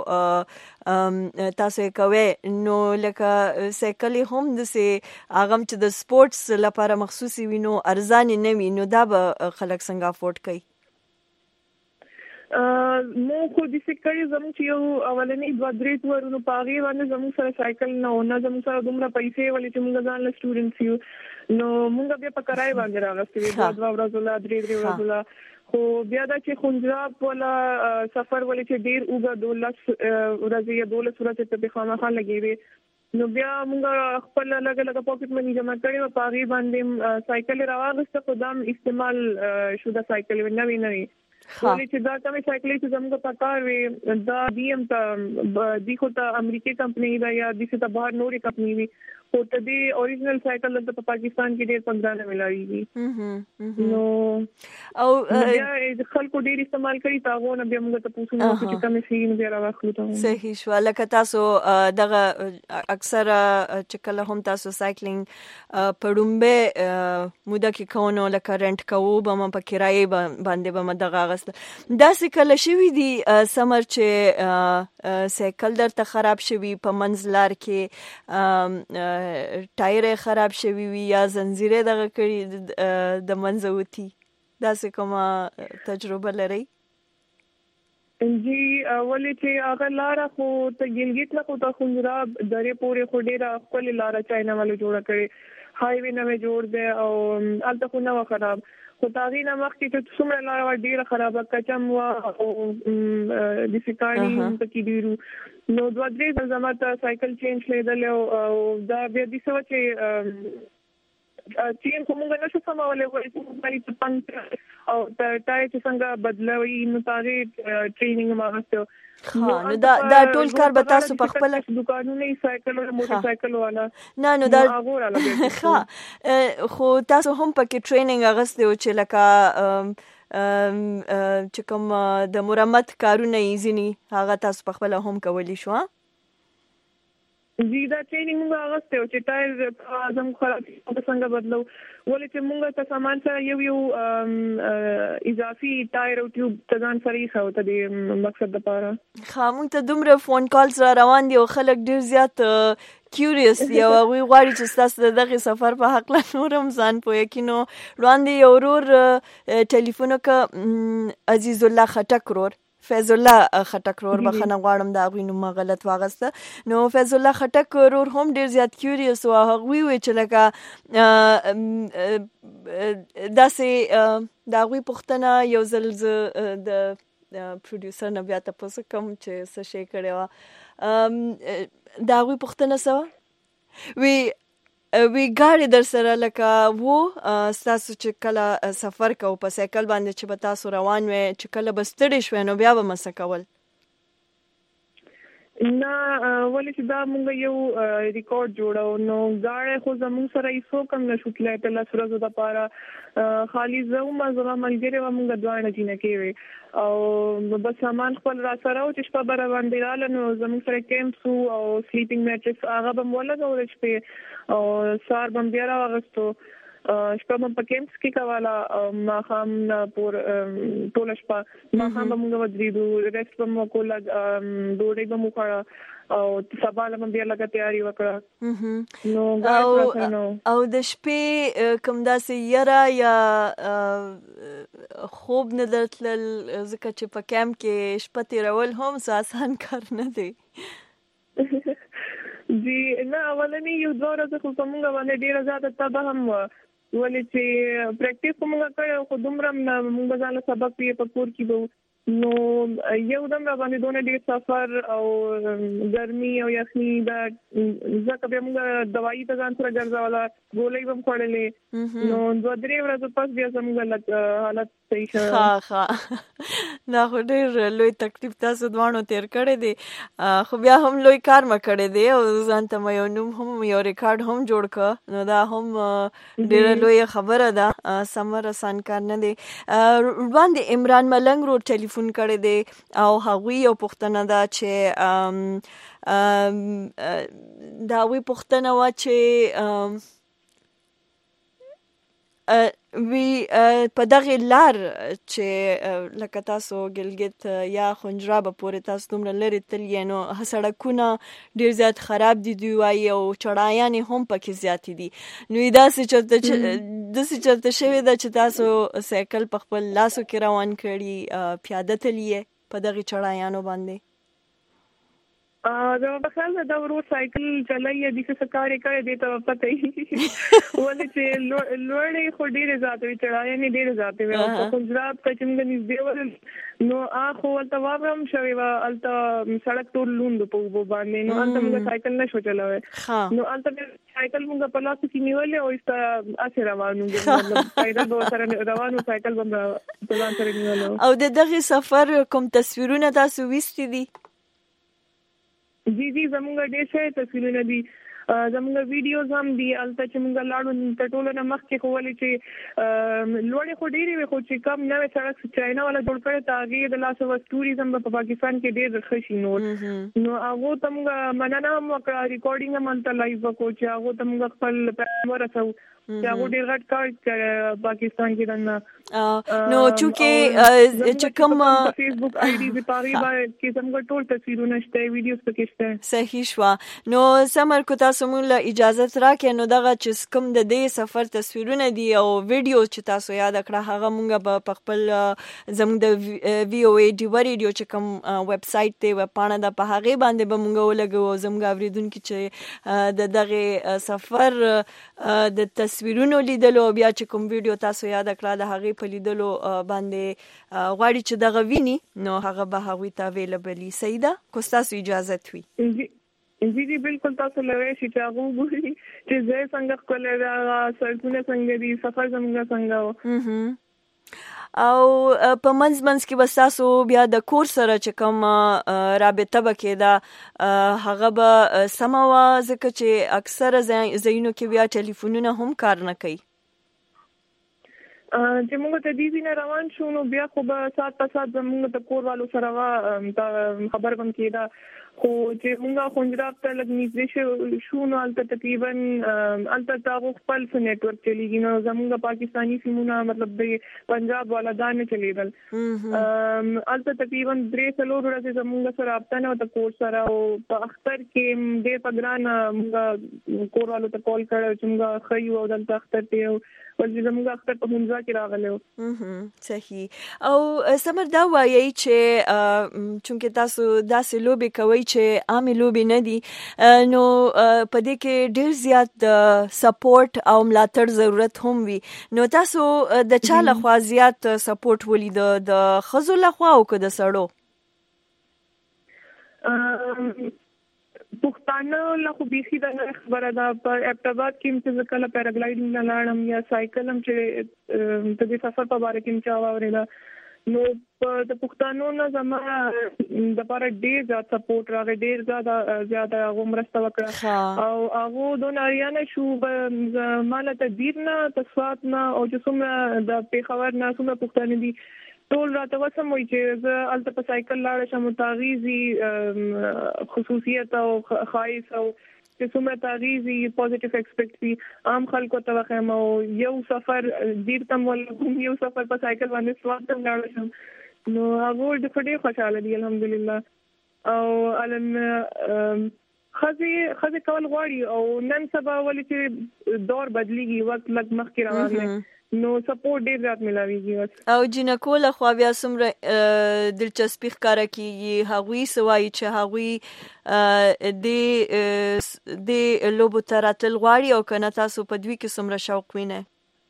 تاسو کوي نو لکه سایکل هم د سي اغم چې د سپورټس لپاره مخصوصي وینو ارزان نه وي نو دا به خلک څنګه افورد کوي مو خو د سکري زموږ چې یو اولنی 2-3 ورونو پاغي باندې زموږ سره سایکل نه زموږ سره دومره پیسې ولې چې موږ ځان له سټوډنټس یو نو موږ بیا په کرای باندې راغستې 2 ورځې لا 3 ورځې خو بیا دا چې خنجاب ولا سفر ولې چې ډیر اوږه 12 ورځې یا 12 ورځې په خامخا لګېږي نو بیا موږ خپل لګ پاکټ منی جمع کړی او پاغي باندې سایکل راوغسته خدام استعمال شو د سایکل نوې ولې چې دا کومه سایکل چې زموږ په کار وي دا ډیم ته د خو ته امریکای کمپنی دا یا د څه ته بهر نوري کمپنی وي او ته دی اوریجنل سایکل د پاکستان کې ډیر 15 نه ملاويږي نو او بیا خلکو ډیر استعمال کوي تاغو نه بیا موږ ته پوښتنه کوي چې کومه شي نه راوخلو ته صحیح شو لکه تاسو دغه اکثر چې کله هم تاسو سایکلینګ پړومبه موده کې کونو لکه رنٹ کوو به په کرایه باندې به دغه دا سکل شوی دی سمر چې سایکل درته خراب شوی په منځلار کې ټایر خراب شوی وي یا زنجیره دغه کړي د منځوتی دا څه کومه تجربه لري جی ولې چې هغه لار خو ته ګلګیت له کوته خنجراب درې پورې خو ډیره خپل لار چاینا والو جوړ کړي هاي وی نه جوړ دی او الته خو نه خراب خو تاغینا مخکې چې څومره لار ډیره خرابه کچم وا او د سکانی په کې ډیرو نو 2-3 ځله سایکل چینج لیدل او دا بیا د څه چې چین کومه نه څه سمولې وایي چې پنځه او ټای چې څنګه بدلوي نو تاغي ټریننګ ماغسته نو دا ټول کار به تاسو په خپل دکانونو سایکل او موټر سایکل والا نه دا خو تاسو هم پکې ټریننګ اغسته او چې لکه چې کوم د مرمت کارونه ایزنی هغه تاسو په خپل هم کولی شو جی دا ټریننګ موږ اغسته او چې ټایر اعظم خراب څنګه بدلو ولې چې موږ ته سامان سره یو اضافي ټایر او ټیوب تدان سره یې خو ته د مقصد لپاره موږ ته دومره فون کالز را روان دي او خلک ډیر زیات کیوریس دی او وی غواړي چې تاسو دغه سفر په حق له نورم ځان پوهه کینو وړاندې یو ورور ټلیفون وکړ عزیز الله خټک ورور فیض الله خټک ورور بخنه غواړم دا غوینو ما غلط واغسته نو فیض الله خټک ورور هم ډیر زیات کیوریس او هغه وی چې لکه داسې دا غوی پښتنه یو ځل د پروډوسر نه بیا تاسو کوم چې څه شي کړو دا غوی پښتنه سوا وی ګاډي در سره لکه وو تاسو چې کله سفر کوو په سایکل باندې چې به تاسو روان وې چې کله به ستړي شوې نو بیا به مسه کول نه ولې چې دا موږ یو ریکارډ جوړو نو ګاډي خو زموږ سره ایسو کم نشو تلای ته لاسره د لپاره خالی زما ملګری و موږ دوه نه جنہ کوي او بس سامان خپل را سره او چې په بر باندې رااله نو زموږ سره کیمپ او سلیپینګ میټرس هغه به مولا غوړ شپې او سار بم بیا راغستو شپه په کیمپس کې کولا ما خام پور ټول شپه ما خام موږ ودریدو ریسټ په مو کولا ډوډۍ به مو خړا او سبا لمن بیا لګه تیاری وکړه نو او د شپې کوم داسې یرا یا خوب نه درتل ځکه چې په کیمپ کې شپه تیرول هم آسان کار نه دی جی نه اولنی یو دوه ورځې خو موږ باندې ډیره زیاته تبه هم ولې چې پریکټیس کومه کړو خو دومره موږ ځاله سبق په کور کې وو نو یو دم را باندې دونه ډیر سفر او ګرمي او یخني دا ځکه به موږ دوايي ته ځان سره ګرځاوله ګولۍ هم خوړلې نو دوه درې ورځې پس بیا زموږ حالت صحیح شو ها دا خو ډیر لوی تکلیف تاسو دوانو تیر کړی دی خو بیا هم لوی کار ما کړی دی او ځان ته یو نوم هم یو ریکارډ هم جوړ کړ نو دا هم ډیر لوی خبره ده سمر آسان کار نه دی باندې عمران ملنګ رو ټلیفون کړی دی او هغوی یو پوښتنه ده چې دا وی پوښتنه وا چې وی په دغه لار چې لکه تاسو ګلګت یا خنجراب پورې تاسو دومره لري تل نو سړکونه ډیر زیات خراب دي دوی او چړایان هم پکې زیات دي نو دا څه چرته شوی دا چې تاسو سایکل په خپل لاسو کې روان کړی پیاده تلې په دغه چړایانو باندې دا په خیال دا ورو سایکل چلایي د څه کار کوي د ته پته ولې چې لوړې خو ډېر زیات وي چړایي نه ډېر زیات وي او خنجراب ته څنګه نږدې ول نو اخو ولته وابرم شوی وا الته سړک ټول لوند په وبو باندې نو الته موږ سایکل نشو چلاوي نو الته سایکل موږ په لاس کې نیولې او است اثر روانو مطلب پیدا به سره روانو سایکل باندې پلان سره نیولو او دغه سفر کوم تصویرونه تاسو وستې دي جی زمونږ ډېر څه تصویرونه دي زمونږ ویډیوز هم دي الته چې موږ لاړو ټټولو نه مخکې خو ولې چې لوړې خو ډېرې وي خو چې کم نوې سړک چاینا والا جوړ کړی ته هغې د لاس آف ټوریزم په پاکستان کې ډېر ښه شي نو هغو ته موږ مننه هم وکړه ریکارډینګ هم هلته لایو وکړو چې هغو ته موږ خپل پیغام ورسوو چې هغو ډېر غټ کار پاکستان کې دننه نو چې کوم فیسبوک آی ډي په هغې کې زموږ ټول تصویرونه شته ویډیوز پکې شته صحیح شوه نو سمر کو تاسو مونږ له اجازت راکړئ نو دغه چې کوم د دې سفر تصویرونه دي او ویډیو چې تاسو یاد کړه هغه مونږ په خپل زموږ د وی او ای ډي ویډیو چې کوم ویب سایټ ته وب پاڼه ده په هغې باندې به مونږ ولګو زموږ اوریدونکو چې د دغه سفر د تصویرونو لیدلو بیا چې کوم ویډیو تاسو یاد کړه د هغې په لیدلو باندې غواړي چې دغه ویني نو هغه به هغوی ته اویلیبلي صحیح ده که ستاسو اجازت وي جی بالکل تاسو لوي چې هغه وګوري چې زه څنګه ښکلې ده سړکونه څنګه دي سفر زموږ څنګه و او په منځ کې بس تاسو بیا د کور سره چې کوم رابطه بکې دا هغه به سمه وه ځکه چې اکثره ځایونو کې بیا ټلیفونونه هم کار نه کوي چې موږ ته دې ځینې روان شو نو بیا خو به سات په سات زموږ د کور والو سره خبر هم کېده خو چې موږ خنجراب ته لږ نږدې شو نو هلته تقریبا هلته هغو خپل څه نیټورک چلیږي نو زموږ پاکستاني سیمونه مطلب د پنجاب والا دا نه چلیدل هلته تقریبا 3-4 ورځې زموږ سره رابطه نه وه د کور سره او په اختر کې ډېر په ګرانه موږ کور والو ته کال کړی چې موږ ښه یو او دلته اختر ته ولې زموږ اختر په حمزه کې راغلی و صحیح او سمر دا وایي چې چونکې تاسو داسې لوبې کوئ چې عامې لوبې نه دي نو په دې کې ډېر زیات سپورټ او ملاتړ ضرورت هم وي نو تاسو د چا لخوا زیات سپورټ ولید د ښځو لخوا او که د سړو پښتانه له خو بیخي د خبره ده په ابتدات کې چې زه کله پیراګلایډینګ نه لاړم یا سایکل هم چې د دې سفر په باره کې چا واورېده نو د پښتانو نه زما دپاره ډېر زیات سپورټ راغی ډېر زیاته هغو مرسته وکړه او هغو دونه اریانه شو ما له تدبیر نه تسوات نه او چې څومره د پېښور نه څومره پښتانه دي ټول راته وسم وایي چې زه هلته په سایکل لاړه شم تاغیزي خصوصیت او خایس او چې څومره تغیزي پوزټیو ایکسپیکټ وي عام خلکو ته واخم او یو سفر ډیر تم ول یو سفر په سایکل باندې سواد تم لاړ شم نو هغه د فډي خوشاله دي الحمدلله او علن خزي کول غواړي او نن سبا ولې چې دور بدليږي وخت لږ مخکې روان نو سپورټ ډیر زیات ملاويږي او جنکو له خو بیا څومره دلچسپي ښکارا کیږي هغوی سوای چې هغوی د لوبو تراتل غواړي او کنه تاسو په دوی کې څومره شوق وینئ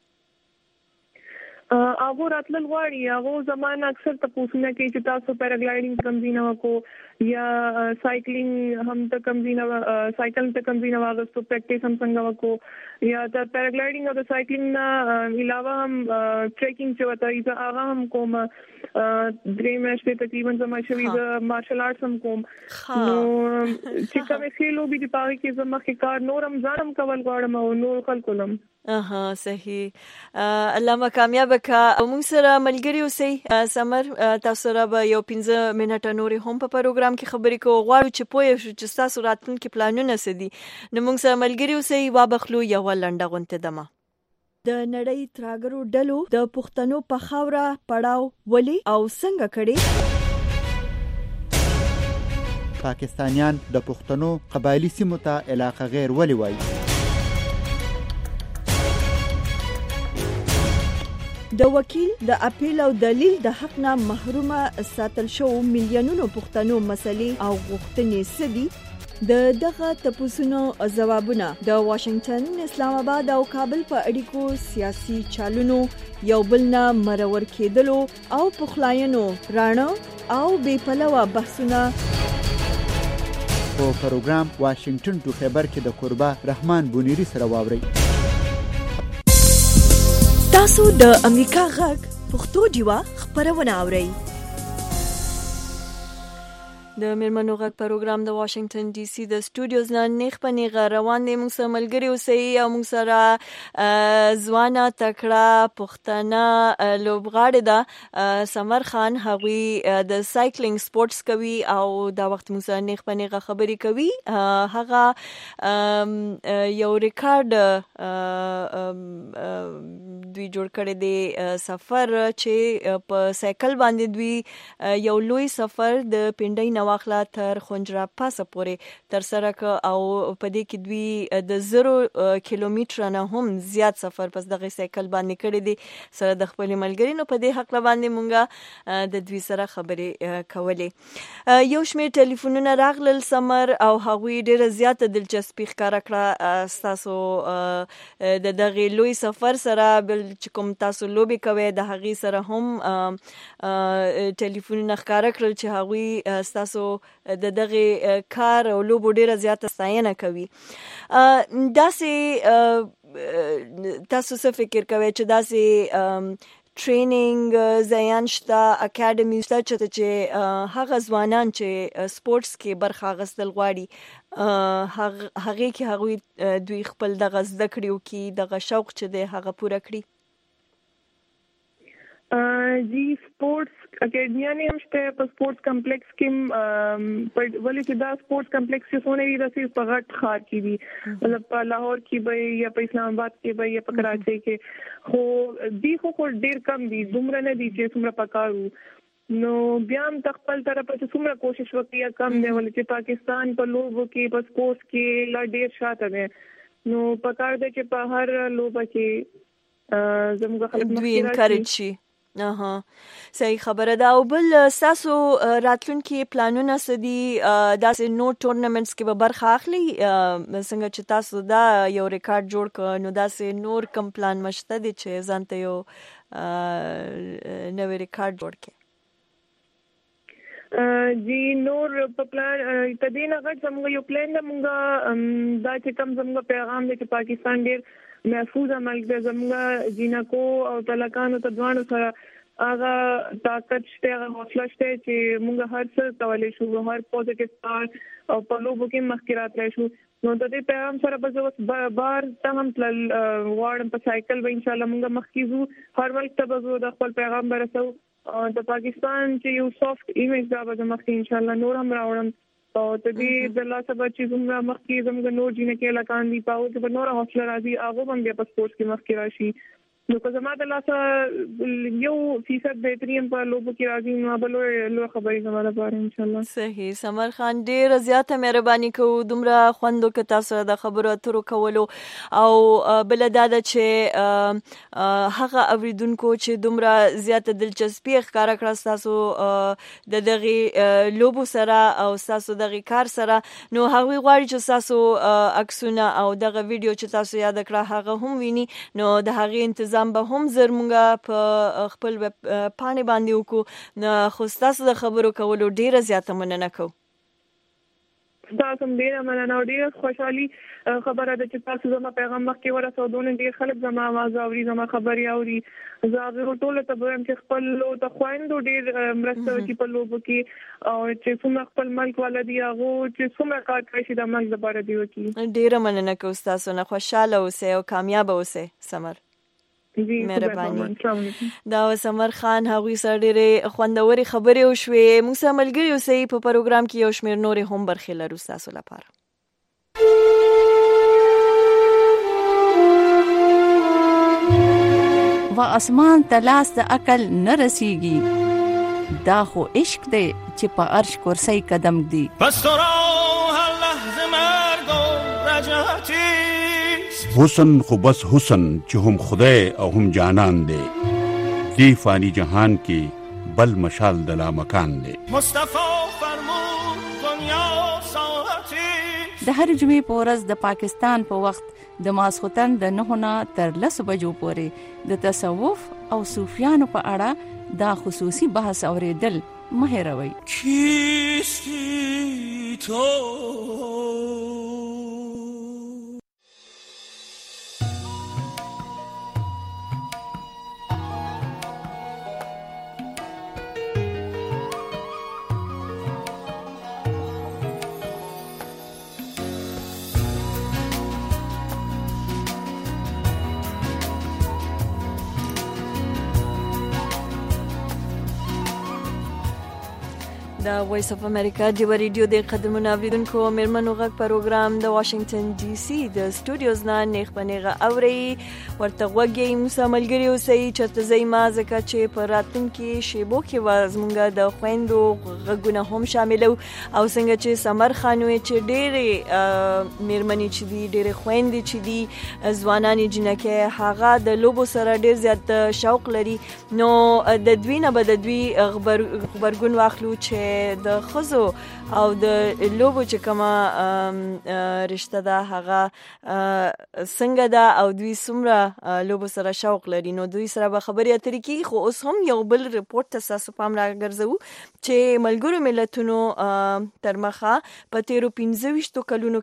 هغه راتل غواړي هغه زمانہ اکثر تاسو نه کې چې تاسو پیراګلایډینګ کمزینه وکړو یا سایکلینګ هم ته کمزینه سایکل ته کمزینه واغستو پریکټیس هم څنګه وکړو یا د پیراګلایډینګ او د سایکلینګ نه علاوه هم ټریکینګ چې وته هغه هم کوم درې میاشتې تقریبا زما شوی د مارشل آرټس هم کوم نو چې کومه خېلو به د پاره کې زما کې کار نورم ځانم کول غواړم او نور خلکو لم صحیح علامه کامیاب کا موږ سره ملګری اوسئ سمر تاسو را به یو 15 منټه نورې هم په پروګرام کې خبرې کوو غواړو چې پوه شو چې تاسو راتلونکي پلانونه څه دي نو موږ سره ملګری اوسئ وابخلو یو لنډه غونډه دمه د نړۍ تراګرو ډلو د پښتنو په خاوره پړاو ولي او څنګه کړي پاکستانیان د پښتنو قبایلی سیمو ته علاقه غیر ولي وایي د وکیل د اپیل او دلیل د حق نه محرومه ساتل شو میلیونونو پښتنو مسلې او غوښتنې سدي دغه تپوسونو جوابونه د واشنگټن اسلام آباد او کابل په اړیکو سیاسي چالونو یو بل نه مرور کېدلو او پخلاینو رانه او بې پلوه بحثونه په پروګرام واشنگټن ټو خبر کې د قربا رحمان بونیری سره واوري تاسو د امریکا غږ پښتو ډیوا خبرونه اورئ د میرمنو غږ پروګرام د واشنگټن ډي سي د سټوډیوز نه نیغ په نیغه روان دی موږ سره ملګری اوسئ او موږ سره ځوانه تکړه پښتنه لوبغاړې ده سمر خان هغوی د سایکلینګ سپورټس کوي او دا وخت موږ سره نیغ په نیغه خبرې کوي هغه یو ریکارډ دوی جوړ کړی دی سفر چې په سایکل باندې دوی یو لوی سفر د پنډۍ واخلا تر خنجرا پاسه پورې تر سره ک او په دې کې دوی د 0 کیلومتر نه هم زیات سفر پس دغه سایکل باندې کړی دی سره د خپل ملګرینو په دې حق باندې مونږه د دوی سره خبرې کولې یو شمېر ټلیفونونه راغلل سمر او هغوی ډېره زیاته دلچسپي ښکاره کړه تاسو د دغه لوی سفر سره بل چې کوم تاسو لوبي کوي د هغې سره هم ټلیفونونه ښکاره کړل چې هغوی تاسو د دغه کار او لوبو ډیره زیاته ستاینه کوي داسې تاسو څه فکر کوئ چې داسې ټریننګ ځایان شته اکیډمي شته چې هغه ځوانان چې سپورټس کې برخه اخیستل غواړي هغه کې هغوی دوی خپل دغه زده کړې وکړي دغه شوق چې دی هغه پوره کړي جی سپورټس اکیډمیا هم شته په سپورټس کمپلیکس کې ولې چې دا سپورټس کمپلیکس څه نه وي د صرف په غټ ښار کې وي مطلب په لاهور کې به یا په اسلام آباد کې به یا په کراچۍ کې خو ډیر کم دي دومره نه دي چې څومره پکارو نو بیا هم خپل طرف ته څومره کوشش وکړي کم دی ولې چې پاکستان په لوبو کې په سپورټس کې لا ډیر شاته دی نو پکار دی چې په هر لوبه کې زموږ خلک دوی انکریج شي صحیح خبره ده او بل تاسو راتلونکي پلانونه سدي داسې نور ټورنمنټس کې به برخه اخلي څنګه چې تاسو دا یو ریکارډ جوړ کړ نو داسې نور کم پلان مشته دي چې ځانته یو نوې ریکارډ جوړ کړي جی نور په پلان تدین غټ زموږ یو پلان ده مونږه دا چې کوم زموږ پیغام دی چې پاکستان ډیر محفوظ ملک دی زموږ جنکو او طلقانو ته دوانو سره هغه طاقت شته هغه حوصله شته چې مونږ هر څه کولای شو هر پوزټیو کار او په لوبو کې مخکرات راشو نو د دې پیغام سره به بار ته هم واړم په سایکل به ان شاء الله مونږ مخکېزو هر وخت ته به د خپل پیغام برسو د پاکستان چې یو سافت ایمیج دا به مخکې ان شاء الله نور هم راوړم او ته دې د الله سبا چې زموږ مخکې زموږ نور جنې کې لکان دي پاو چې نور حوصله راځي هغه باندې په سپورت کې مخکې راشي نو که زما د الله سره 1% بهترین په لوبو کې راځي نو بل له خبرې زما لپاره ان شاء الله. صحیح. سمر خان ډېر زیاته مهرباني کوو دومره خوندو کې تاسو د خبرو اترو کولو او بل دا ده چې هغه اوریدونکو چې دومره زیاته دلچسپي ښکارا کړه تاسو د دغه لوبو سره او تاسو دغه کار سره نو هغه غواړي چې تاسو عکسونه او دغه ویډیو چې تاسو یاد کړه هغه هم ویني نو د هغه انتظام به هم زر مونږه په خپل پاڼې باندې وکړو خو تاسو د خبرو کولو ډیره زیاته مننه کوم. تاسو هم ډیره مننه او ډیره خوشحالي خبره ده چې تاسو زما پیغام مخکې ورسودون ډیر خلک زما आवाज اوري زما خبري اوري زه ټول ته وایم چې خپل ته خويندو ډیر مرسته کوي په لوبو کې او چې څومره خپل ملک ولدي هغه چې څومره کار کوي چې د ملک لپاره دی وکړي. ډیره مننه کوم تاسو نه خوشاله اوسئ او کامیاب اوسئ. سمر مهرباني. دا سمر خان هغوی سره ډېرې خوندورې خبرې وشوې. موږ سره ملګري اوسئ په پروګرام کې یو شمېر نورې هم برخې لرو ستاسو لپاره. و اسمان ته لاس د عقل نه رسیږي دا خو عشق دی چې په عرش کرسی قدم دی. پس تو را هر لحظه مرگ و رجعتی حسن خو بس حسن چې هم خدای او هم جانان دی دی فانی جهان کې بل مشال د لا مکان دی. مصطفی فرمود دنیا ساعتی د هر جمعې په ورځ د پاکستان په وخت د ماسختن د 9 نه تر 10 بجو پورې د تصوف او صوفیانو په اړه دا خصوصي بحث اوریدل مه هېروئ. کیستی تو د وایس اف امریکا دی ریډیو د قدمونو اوریدونکو مېرمنو غږ پروګرام د واشنگټن ډي سي د سټوډیوز نه نیغ پنیغه اوري ورته وګي موسی ملګری اوسئ چې تزې ما زکه چې پر راتلونکي شیبو کې وازمونګه د خويندو غږونه هم شاملو او څنګه چې سمر خانوي چې ډېرې مېرمنې چې دي ډېرې خويندې چې دي ځوانانې جنکه هغه د لوبو سره ډېر زیات شوق لري نو د دوی نه به د دوی خبرګون واخلو چې د خزو او د لوبو چې کومه رشته ده هغه څنګه ده او دوی څومره لوبو سره شوق لري نو دوی سره به خبرې اترې کیږي خو اوس هم یو بل ریپورت ته تاسو پام راګرځو چې ملګرو ملتونو تر مخه په 13-25 کلونو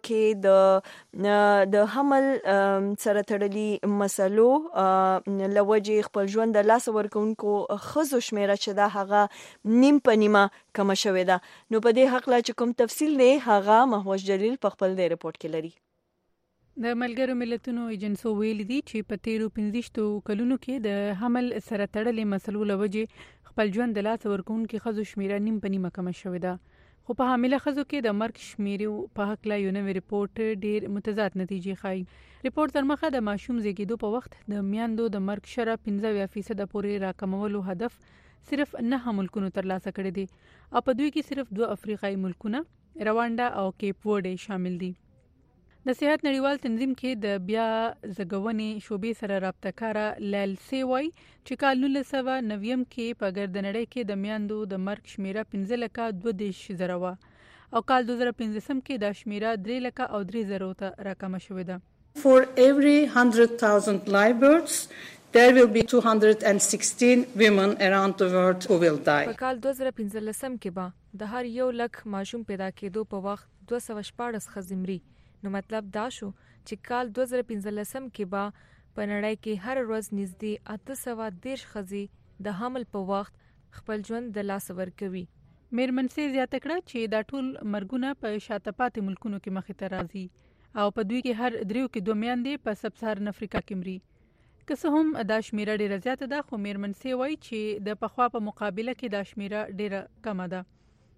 کې د حمل سره تړلي مسلو لوجه خپل ژوند د لاس ورکونکو خزو شمیره چې ده هغه نیم په نیمه کم شوې ده نو په دې حق لا چې کوم تفصیل نه هغه مهوش جلیل په خپل د ریپورت کې لري. د ملګرو ملتونو ایجنسو ویل دي چې په 13-25 کلونو کې د حمل سره تړلې مسلو لوجه خپل ژوند د لاس ورکونکو خزو شمیره نیم په نیمه کم شوې ده خو په حامله خزو کې د مرګ شمیرې په حق لا یو نوې ریپورت ډیر متضاد نتیجې ښایي. ریپورت تر مخه د ماشوم زیږیدو په وخت د میاندو د مرګ شره 15% پورې راکمولو هدف صرف 9 ملکونو ترلاسه کړی دي او په دوی کې صرف 2 افریقایي ملکونه روانډا او کیپ ورډ شامل دي. د صحت نړیوال تنظیم کې د بیا زګونې شوبې سره رابطه کارا لالسی وای چې کال 1990 کې په ګردنړۍ کې د میاندو د مرګ شمیره 15,000 وا او کال 2015 کې دا شمیره 3,03,000 ته راکمه شوې ده. For every 100,000 live births there will be 216 women around the world who will die. په کال 2015 کې به د هر یو لک ماشوم پیدا کېدو په وخت 214 خزمري نو مطلب دا شو چې کال 2015 کې به په نړۍ کې هر ورځ نږدې 810 خزي د حمل په وخت خپل ژوند د لاس ورکوي. مېرمنسي زیاته کړه چې دا ټول مرګونه په شاته پاتې ملکونو کې مخې ته راځي او په دوی کې هر دریو کې 2 میندې په سب سهارن افریقا کې مري. که څه هم دا شمیره ډیره زیاته ده خو مېرمنسي وایي چې د پخوا په مقابله کې دا شمیره ډیره کمه ده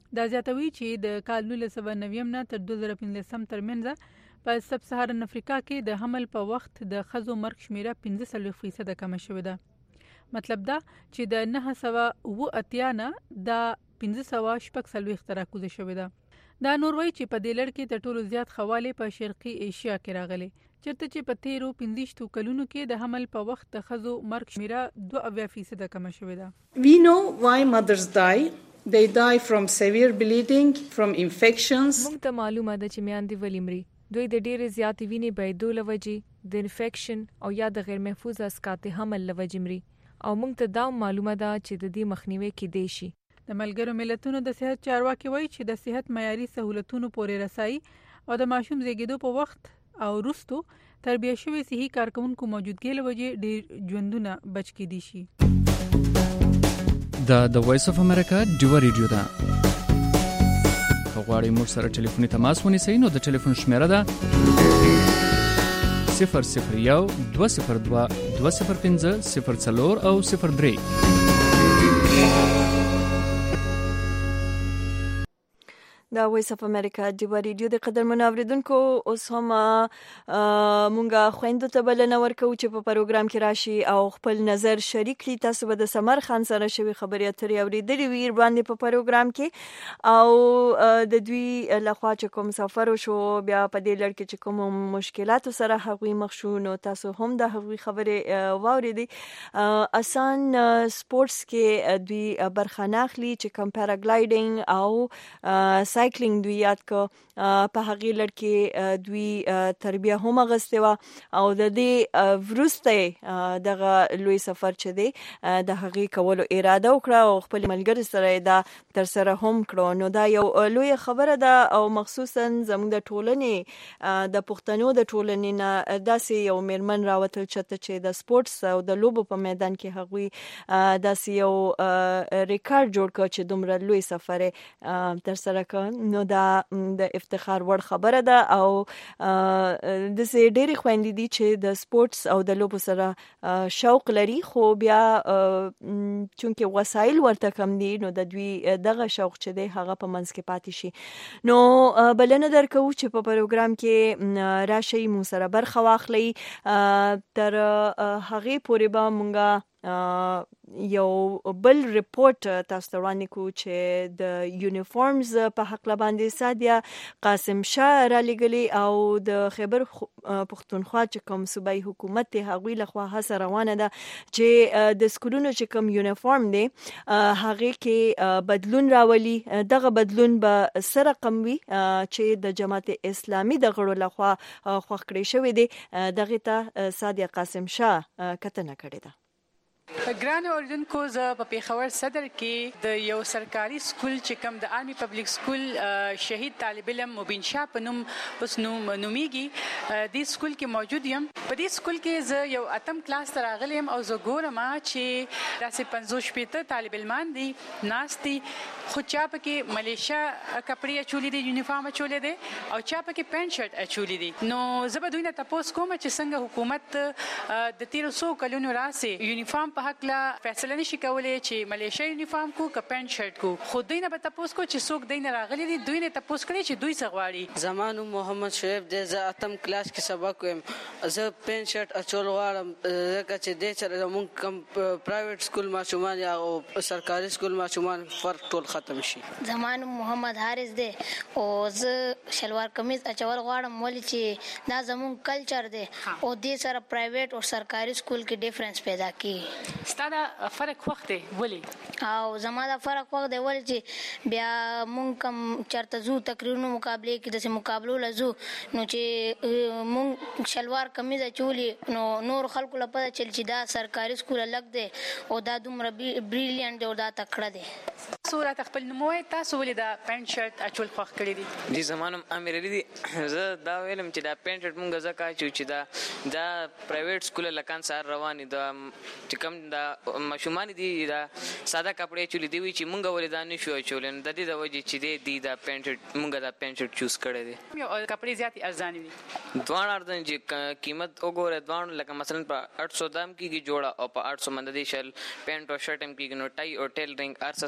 دا زیاتوي چې د کال 1990 نه تر 2015 ترمنځ په سب سهارن افریقا کې د حمل په وخت د ښځو مرګ شمیره 15% کم شوې ده. مطلب دا چې د 980 نه د 1540 راکوزه شوې ده. دا نور وایي چې په دې لړ کې تر ټولو زیات خواله په شرقي ایشیا کې راغلي، چرته چې په 13 کلونو کې د حمل په وخت د ښځو مرګ شمیره 22% کم شوې ده. We know why mothers die. They die from severe bleeding, from infections. موږ ته معلومه ده چې میاندې ولې مري. دوی د ډېرې زیاتې وینې بهېدو له وجې، د انفیکشن او یا د غیر محفوظ اسقاط حمل له وجې مري، او موږ ته دا معلومه ده چې د دې مخنیوی کیدی شي. د ملګرو ملتونو د صحت چارواکي وایي چې د صحت معیاري سہولتونو پورې رسایي او د ماشوم زیږیدو په وخت او وروسته تربیه شوي صحي کارکونکو موجودګۍ له وجې ډېر ژوندونه بچ کیدی شي. د وایس اف امریکا ډیو ریډیو ده. غواړئ موږ سره ټلیفوني تماس ونیسئ نو د ټلیفون شمیره ده 001 202 205 04 او 03. دا وایس اف امریکا ډیو ریډیو د قدرمنو اوریدونکو اوس هم مونږه خويندو ته بلنه ورکو چې په پروګرام کې راشي او خپل نظر شریک کړي. تاسو به د سمر خان سره شوي خبرې اترې اوریدلې وي باندې په پروګرام کې، او د دوی لخوا چې کوم سفر شو بیا په دې لړ کې چې کوم مشکلات سره هغوی مخ شو نو تاسو هم د هغوی خبرې واوریدي. آسان سپورتس کې دوی برخه اخلي چې کوم پیراګلایډینګ او سایکلینګ دوی یاد کو په هغه لړ کې دوی تربیه هم غسته وا او د دې ورسته دغه لوی سفر چې دی د هغه کولو اراده وکړه او خپل ملګری سره دا تر سره هم کړو. نو دا یو لوی خبره ده او مخصوصا زموږ د ټولنې د پښتنو د ټولنې نه داسې یو میرمن راوتل چې د سپورتس او د لوبو په میدان کې هغوی داسې یو ریکارډ جوړ کړ چې دومره لوی سفر تر سره نو دا د افتخار وړ خبره ده. او د سې ډېری خويندې دي چې د سپورتس او د لوبو سره شوق لري خو بیا چونکه وسایل ورته کم دي نو د دوی دغه شوق چې دی هغه په منځ کې پاتې شي. نو بلنه درکو چې په پروګرام کې راشي مو سره برخه واخلي. تر هغه پورې به مونږه یو بل ریپورت تاسو ته وړاندې کوو چې د یونیفارمز په حق باندې سادیا قاسم شاه را لګلی او د خیبر پښتونخوا چې کوم صوبایي حکومت ته هغوی لخوا هڅه روانه ده چې د سکولونو چې کوم یونیفارم دی هغه کې بدلون راولي. دغه بدلون به سره رقم وي چې د جماعت اسلامي د غړو لخوا خوښ کړی شوی دی. دغه ته سادیا قاسم شاه کتنه کړې ده. ګران اوریدونکو، زه په پیښور صدر کې د یو سرکاري سکول چې کوم د آرمي پبلک سکول شهید طالب علم مبین شاه په نوم اوس نومیږي د سکول کې موجود یم. په دې سکول کې زه یو اتم کلاس ته راغلی یم او زه ګورم چې داسې 50 طالب علمان دي ناست دي، خو چا پکې ملیشیا کپړې اچولې دي، یونیفارم اچولې دي او چا پکې پینټ شرټ اچولې دي. نو زه به دوی نه تپوس کوم چې څنګه حکومت د 1300 کلونو راځي یونیفارم په حق لا فیصله نشي کولای چې ملیشیا یونیفارم کو که پینټ شرټ کو. خو دوی نه به تپوس کو چې څوک دوی نه راغلي دي، دوی نه تپوس کړي چې دوی څه غواړي. زمانو محمد شعیب دی، زه اتم کلاس کې سبق وایم. زه پینټ شرټ اچول غواړم ځکه چې دې سره موږ کوم پرایویټ سکول ماشومان یا سرکاري سکول ماشومان فرق ټول ختم شي. زمانو محمد حارث دی او زه شلوار کمیز اچول غواړم ولې چې دا زموږ کلچر دی او دې سره پرایویټ او سرکاري سکول کې ډیفرنس پیدا کی. ستاسو فرق وخت دی ولی او زما دا فرق وخت دی ولې چې بیا مونږ کم چرته زو تقریرونو مقابله کې د مقابلو لزو نو چې مونږ شلوار کمیز چولی نو نور خلکو لپاره چې دا سرکاري سکول الګ دی او دا دومره بریلیانټ دی او دا تکړه دی. صورت خپل نموي تاسو ولې دا پینټ شرټ اچول خوښ کړی دي؟ دي زمانم امیر علي دي. زه دا ویلم چې دا پینټ شرټ مونږ ځکه چې دا پرایویټ سکول لکان سار رواني دا چې کوم دا ماشومان دي دا ساده کپڑے چولې دی چې مونږ ولې دا نشو چولې د دې د وجې چې دی دا پینټ شرټ مونږ دا پینټ شرټ چوز کړی دی. یو کپڑے زیات ارزان دي، دوان ارزان چې قیمت وګوره دوان لکه مثلا په 800 دام کېږي جوړه او په 800 باندې شل پینټ او شرټ هم کېږي. نو ټای او ټیل رنګ ارسه سره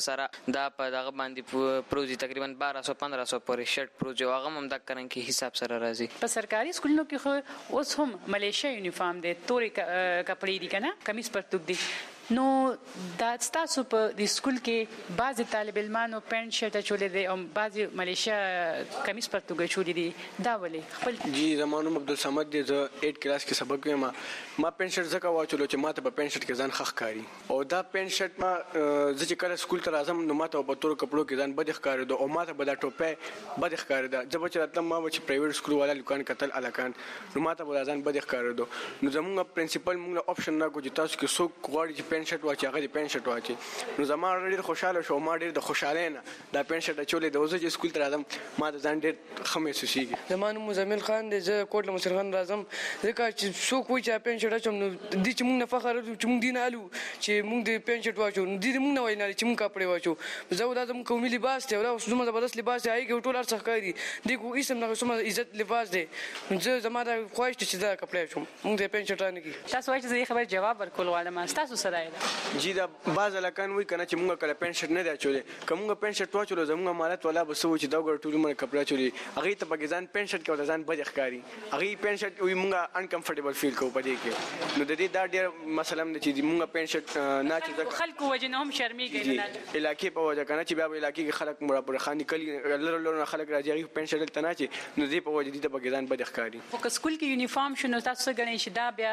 دا په دغه باندې پروزي تقریبا 1200-1500 پورې شرټ پروزي هغه هم د کرن کې حساب سره راځي. په سرکاري سکولونو کې خو اوس هم ملیشیا یونیفارم دی، تورې کپړې دي کنه، کمیس پرتوګ دي. نو دا تاسو په د سکول کې بعضی طالب علمانو پینټ شرټ چولې دي او بعضی ملیشیا کمیس پرتوګ چولې دي، دا ولې خپل؟ جی زمانو عبدالصمد دی، زه 8 کلاس کې سبق وایم. ما پینټ شرټ ځکه واچولو چې ماته په پینټ شرټ کې ځان ښه ښکاري، او دا پینټ شرټ ما زه چې کله سکول ته راځم نو ماته په تورو کپړو کې ځان بد ښکارېدو، او ماته به دا ټوپۍ بد ښکارېده. زه به چې راتلم ما به چې پرایویټ سکول والا لوکان کتل الکان نو ماته به ځان بد ښکارېدو. نو زموږ پرنسپل موږ اپشن راکړو چې تاسو کې څوک غواړي چې پینټ شرټ واچي هغه پینټ شرټ واچي. نو زما ډېر خوشاله شو، ما ډېر د خوشالۍ نه دا پینټ شرټ اچولې د اوس چې سکول ته راځم ما د ځان ډېر ښه محسوسېږي. زما نوم مزمل خان دی، زه کوټ له مصر خان راځم. ځکه چې څوک وایي چې پینټ شرټ اچوم نو دې چې موږ نه فخر چې موږ دې نه الو چې موږ د پینټ شرټ واچو، نو دې موږ نه وایي نه چې موږ کپړې واچو. زه دا زموږ قومي لباس دی او دا زموږ زبردست لباس دی، هغې کې ټول هر څه ښکاري دې کو اسم نه څومره عزت لباس دی. نو زه زما دا خواهش دی چې زه کپړې اچوم، موږ د پینټ شرټ نه کېږي. تاسو وایي چې زه دې خبرې جواب ورکول غواړم، ستاسو سره ده؟ جی دا بعض الکان وایي کنه چې موږ کله پینټ شرټ نه دی اچولی، که موږ پینټ شرټ واچولو زموږ امانت والا به څه وایي چې دا وګوره ټول عمر کپړې اچولي، هغې ته پکې ځان پینټ شرټ کې ورته ځان بد ښکاري، هغې پینټ شرټ وایي موږ انکمفرټیبل فیل کوو په دې کې. نو د دې دا ډېر مسله هم ده چې موږ پینټ شرټ نه اچو، خلکو وجې نه هم شرمېږي علاقې په وجه کنه چې بیا به علاقې کې خلک مرابر خاني کلي لرو لرو خلک راځي هغې پینټ شرټ ته نه اچي، نو دې په وجه دې ته پکې ځان بد ښکاري. خو که سکول کې یونیفارم شو نو تاسو څه ګڼئ چې دا بیا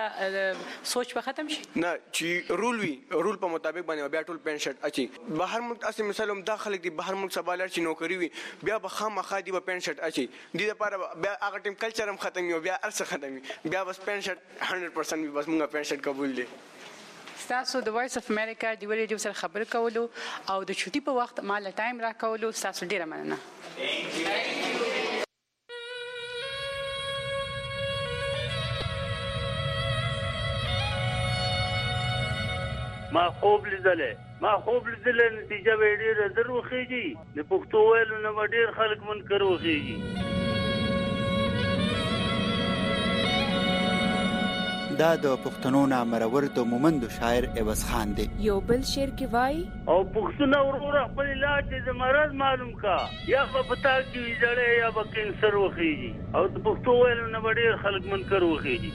سوچ به ختم شي؟ نه، چې رول وي رول په مطابق باندې بیا ټول پینټ شرټ اچي. بهر ملک اسې مثال هم دا خلک دي بهر ملک سبا لاړ شي نوکري وي بیا به خامخا دي به پینټ شرټ اچي، دې دپاره بیا هغه ټیم کلچر هم ختم وي او بیا هر څه ختم وي، بیا بس پینټ شرټ 100% وي، بس موږ پینټ شرټ قبول دی. ستاسو د وایس اف امریکا د ریډیو سره خبرې کولو او د چوټي په وخت مال ټایم را کولو ستاسو ډیره مننه. ما خوب لیدلې نتیجه به ډېره زر وخېږي، د پښتو ویلو نه به ډېر خلک منکر وخېږي. دا د پښتنو نامرور د مومندو شاعر عوض خان دی. یو بل شعر کې وایي او پښتونه وروره خپل علاج د مرض معلوم کا، یا به پتا کې زړې یا به کینسر وخېږي، او د پښتو ویلو نه به ډېر خلک منکر وخېږي.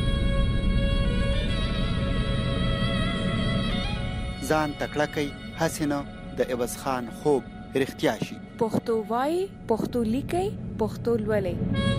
ځان تکړه کوي هسې نه د عوض خان خوب رښتیا شي. پښتو وایي، پښتو لیکي، پښتو لولي.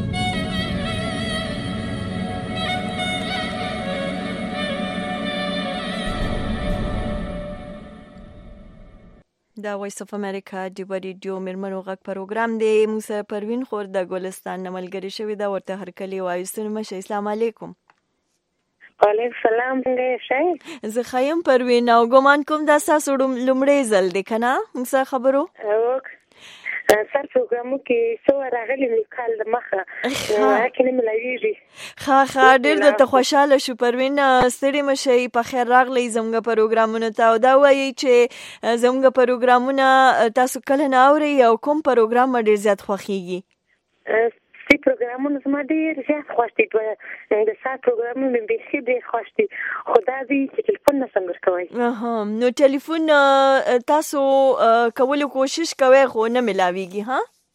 دا وایس اف امریکا د ریډیو میرمنو غږ پروګرام دی. موسی پروین خور د ګلستان ملګری شوی دا ورته هرکلی وایو. ستنه السلام علیکم. وعلیکم السلام. څنګه شئ؟ زه خیم پروین او ګمان کوم دا تاسو لومړی ځل دی کنه موږ خبرو سر پروګرامو کې څو راغلي کال د مخه هکې نه ملاویږي. ښه ډېر درته خوشحاله شو پروین، ستړي مه شئ، په خیر راغلی زموږ پروګرامونو ته. او دا وایي چې زموږ پروګرامونه تاسو کله نه اورئ او کوم پروګرام مو ډېر زیات خوښیږي؟ سی پروګرامونه زما ډېر زیات خوښ دي، د سهار پروګرامونه مې بیخي ډېر خوښ دي، خو دا دی چې ټلیفون نه څنګه کوئ. نو ټلیفون تاسو کولو کوشش کوئ خو نه ملاویږي؟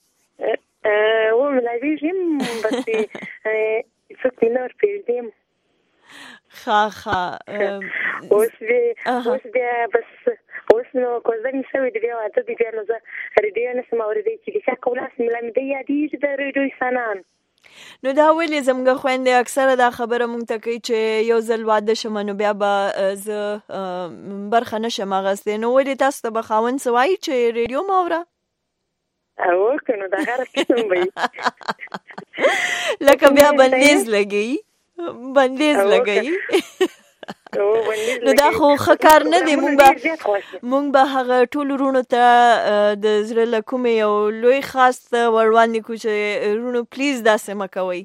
وملاویږي بس څوک مې نه ورپرېږدي. ښه اوس بیا بس اوس نو کوزده مې شوې د بیا واده دی، بیا نو زه ریډیو نشم اورېدی چې کیسه کولاس مې لا مې دی یادېږي د ریډیو انسانان. نو دا ولې زموږ خویندې اکثره دا خبره مونږ ته کوي چې یو ځل واده شم نو بیا به زه برخه نشم اخیستی، نو ولې تاسو ته به خاوند څه وایي چې ریډیو مه اوره؟ اوکې نو دغه قسم به وي لکه بیا بندیز لګوي. نو دا خو ښه کار نه دی. مونږ به هغه ټولو وروڼو ته د زړه له کومې یو لوی خاص ور وړاندې کړو چې وروڼو پلیز داسې مه کوئ،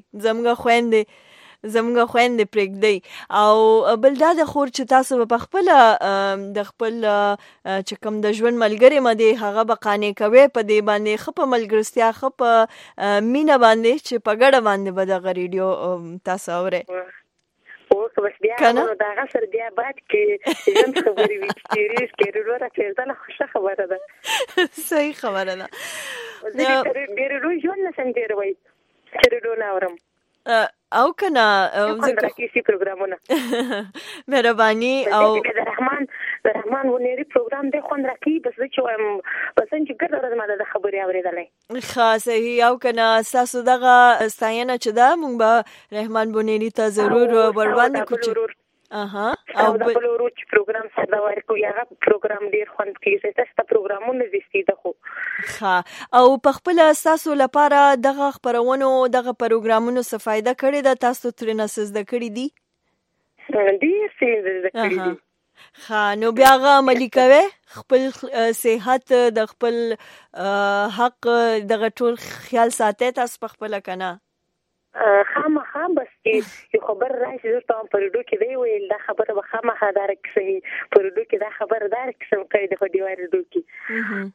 زموږ خویندې پرېږدئ. او بل دا د خور چې تاسو به پخپله د خپل چې کوم د ژوند ملګری مه دی هغه به قانع کوئ په دې باندې، ښه په ملګرستیا، ښه په مینه باندې چې په ګډه باندې به دغه ریډیو تاسو اورئ. اوس بس بیا نو دا غسر بیا بعد کې ژوند خبرې وي چې ریس کې وروره چې خوشا خبره ده صحیح خبره ده زه ډېر روز ژوند نه څنګه وای چې ډونه اورم او کنه ځکه کیسي پروګرامونه مهرباني او د رحمان ونيري پروګرام د خوند راکې بس چې وایم بس چې ګرځره ماده د خبري اورېدلې خاصه هي او کنه تاسو دغه ستاینه چې دا مونږ به رحمان ونيري ته ضرور وړاندې کوو او د بلوروچ پروګرام سره ورکو یغه پروګرام ډیر خوند کیږي تاسو پروګرامونه زیستي دغه ها او په خپل تاسو لپاره دغه خبرونو دغه پروګرامونو څه فائدہ کړی دا تاسو ترنه زده کړی دي ډیر څه زده کړی دي ها نو بیا غا عملی کوي خپل صحت د خپل حق دغه ټول خیال ساتي تاسو په خپل کنه خامخا بس یو خبر راشي زه ته په ریډیو کې دی ویل دا خبره به خامخا دار کسې په ریډیو کې دا خبر دار کسم کوي د خو دیوار ریډیو کې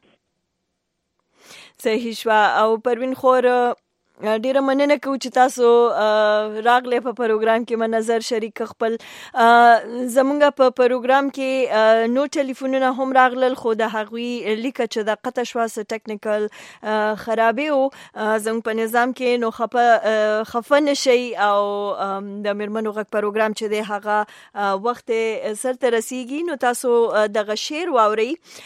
صحیح شو او پروین خور ډیره مننه کوم چې تاسو راغله په پروګرام کې منظر شریک خپل زمونږ په پروګرام کې نو ټلیفونونه هم راغلل خو د هغوی لیکه چې د قطع شواسه ټیکنیکل خرابې او زموږ په نظام کې نو خفه نشي او د میرمنو غږ پروګرام چې د هغه وخت سرته رسیږي نو تاسو د غشیر واوري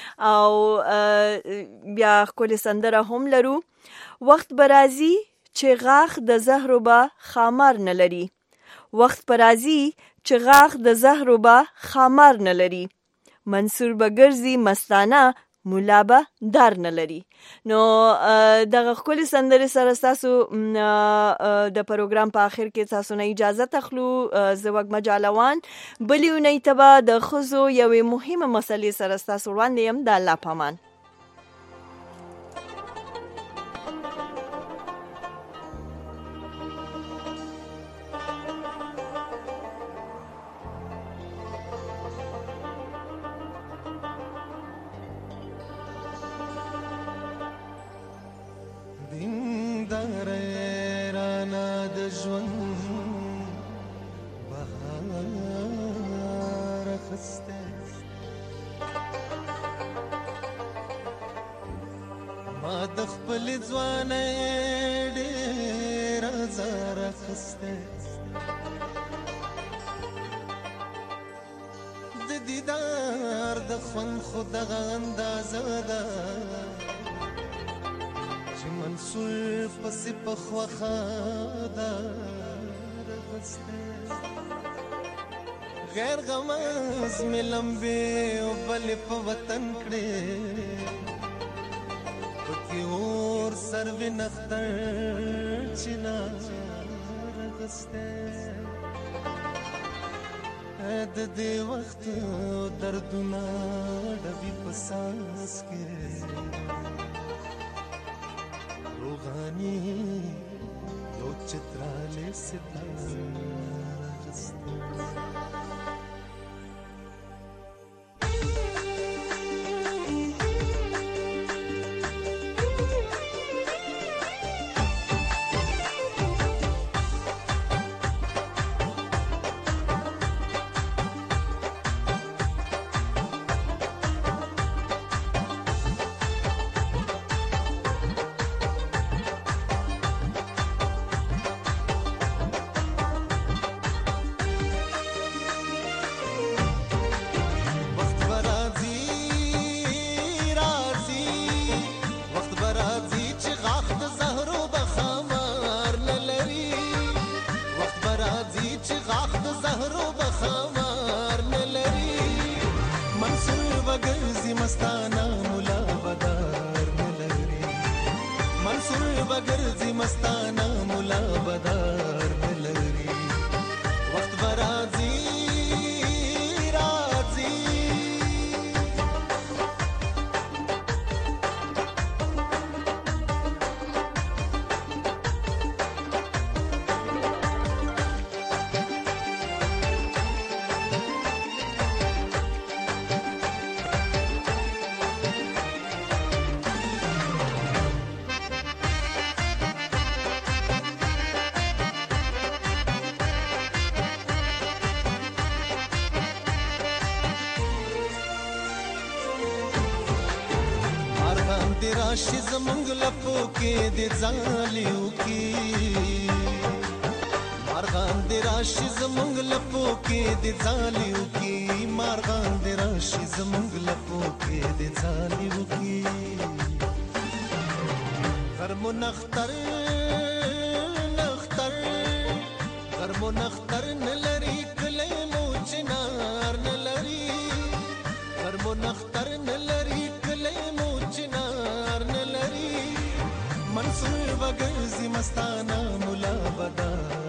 او بیا خپل سندره هم لرو وخت برازي چې غاخ د زهرو با خامار نه لري وخت برازي چې غاخ د زهرو با خامار نه لري منصور بګرزي مستانه مولا به دار نه لري نو دغه خپل سندره سره تاسو د پروګرام په اخر کې تاسو نه اجازه تخلو زوګ مجالوان بلیونی تبا د خزو یوې مهمه مسلې سره تاسو وړاندې يم د الله پامان غیر غماز می لمبه او بل په وطن کړي پکې اور سر وینختر چنا رغسته د دې وخت دردونه ډبي پساس کې روغاني یو چتراله ستاره دې راشي زمونږ لپو کې دې ځالیو کې مارغان دې راشي زمونږ لپو کې دې ځالیو کې مارغان دې راشي زمونږ لپو کې دې ځالیو کې غرمو نختر غرمو نختر نلری کلی مو چنار نلری غرمو نختر نلری کلی مو چنار نلری منصور وگرزی مستانا ملا بدار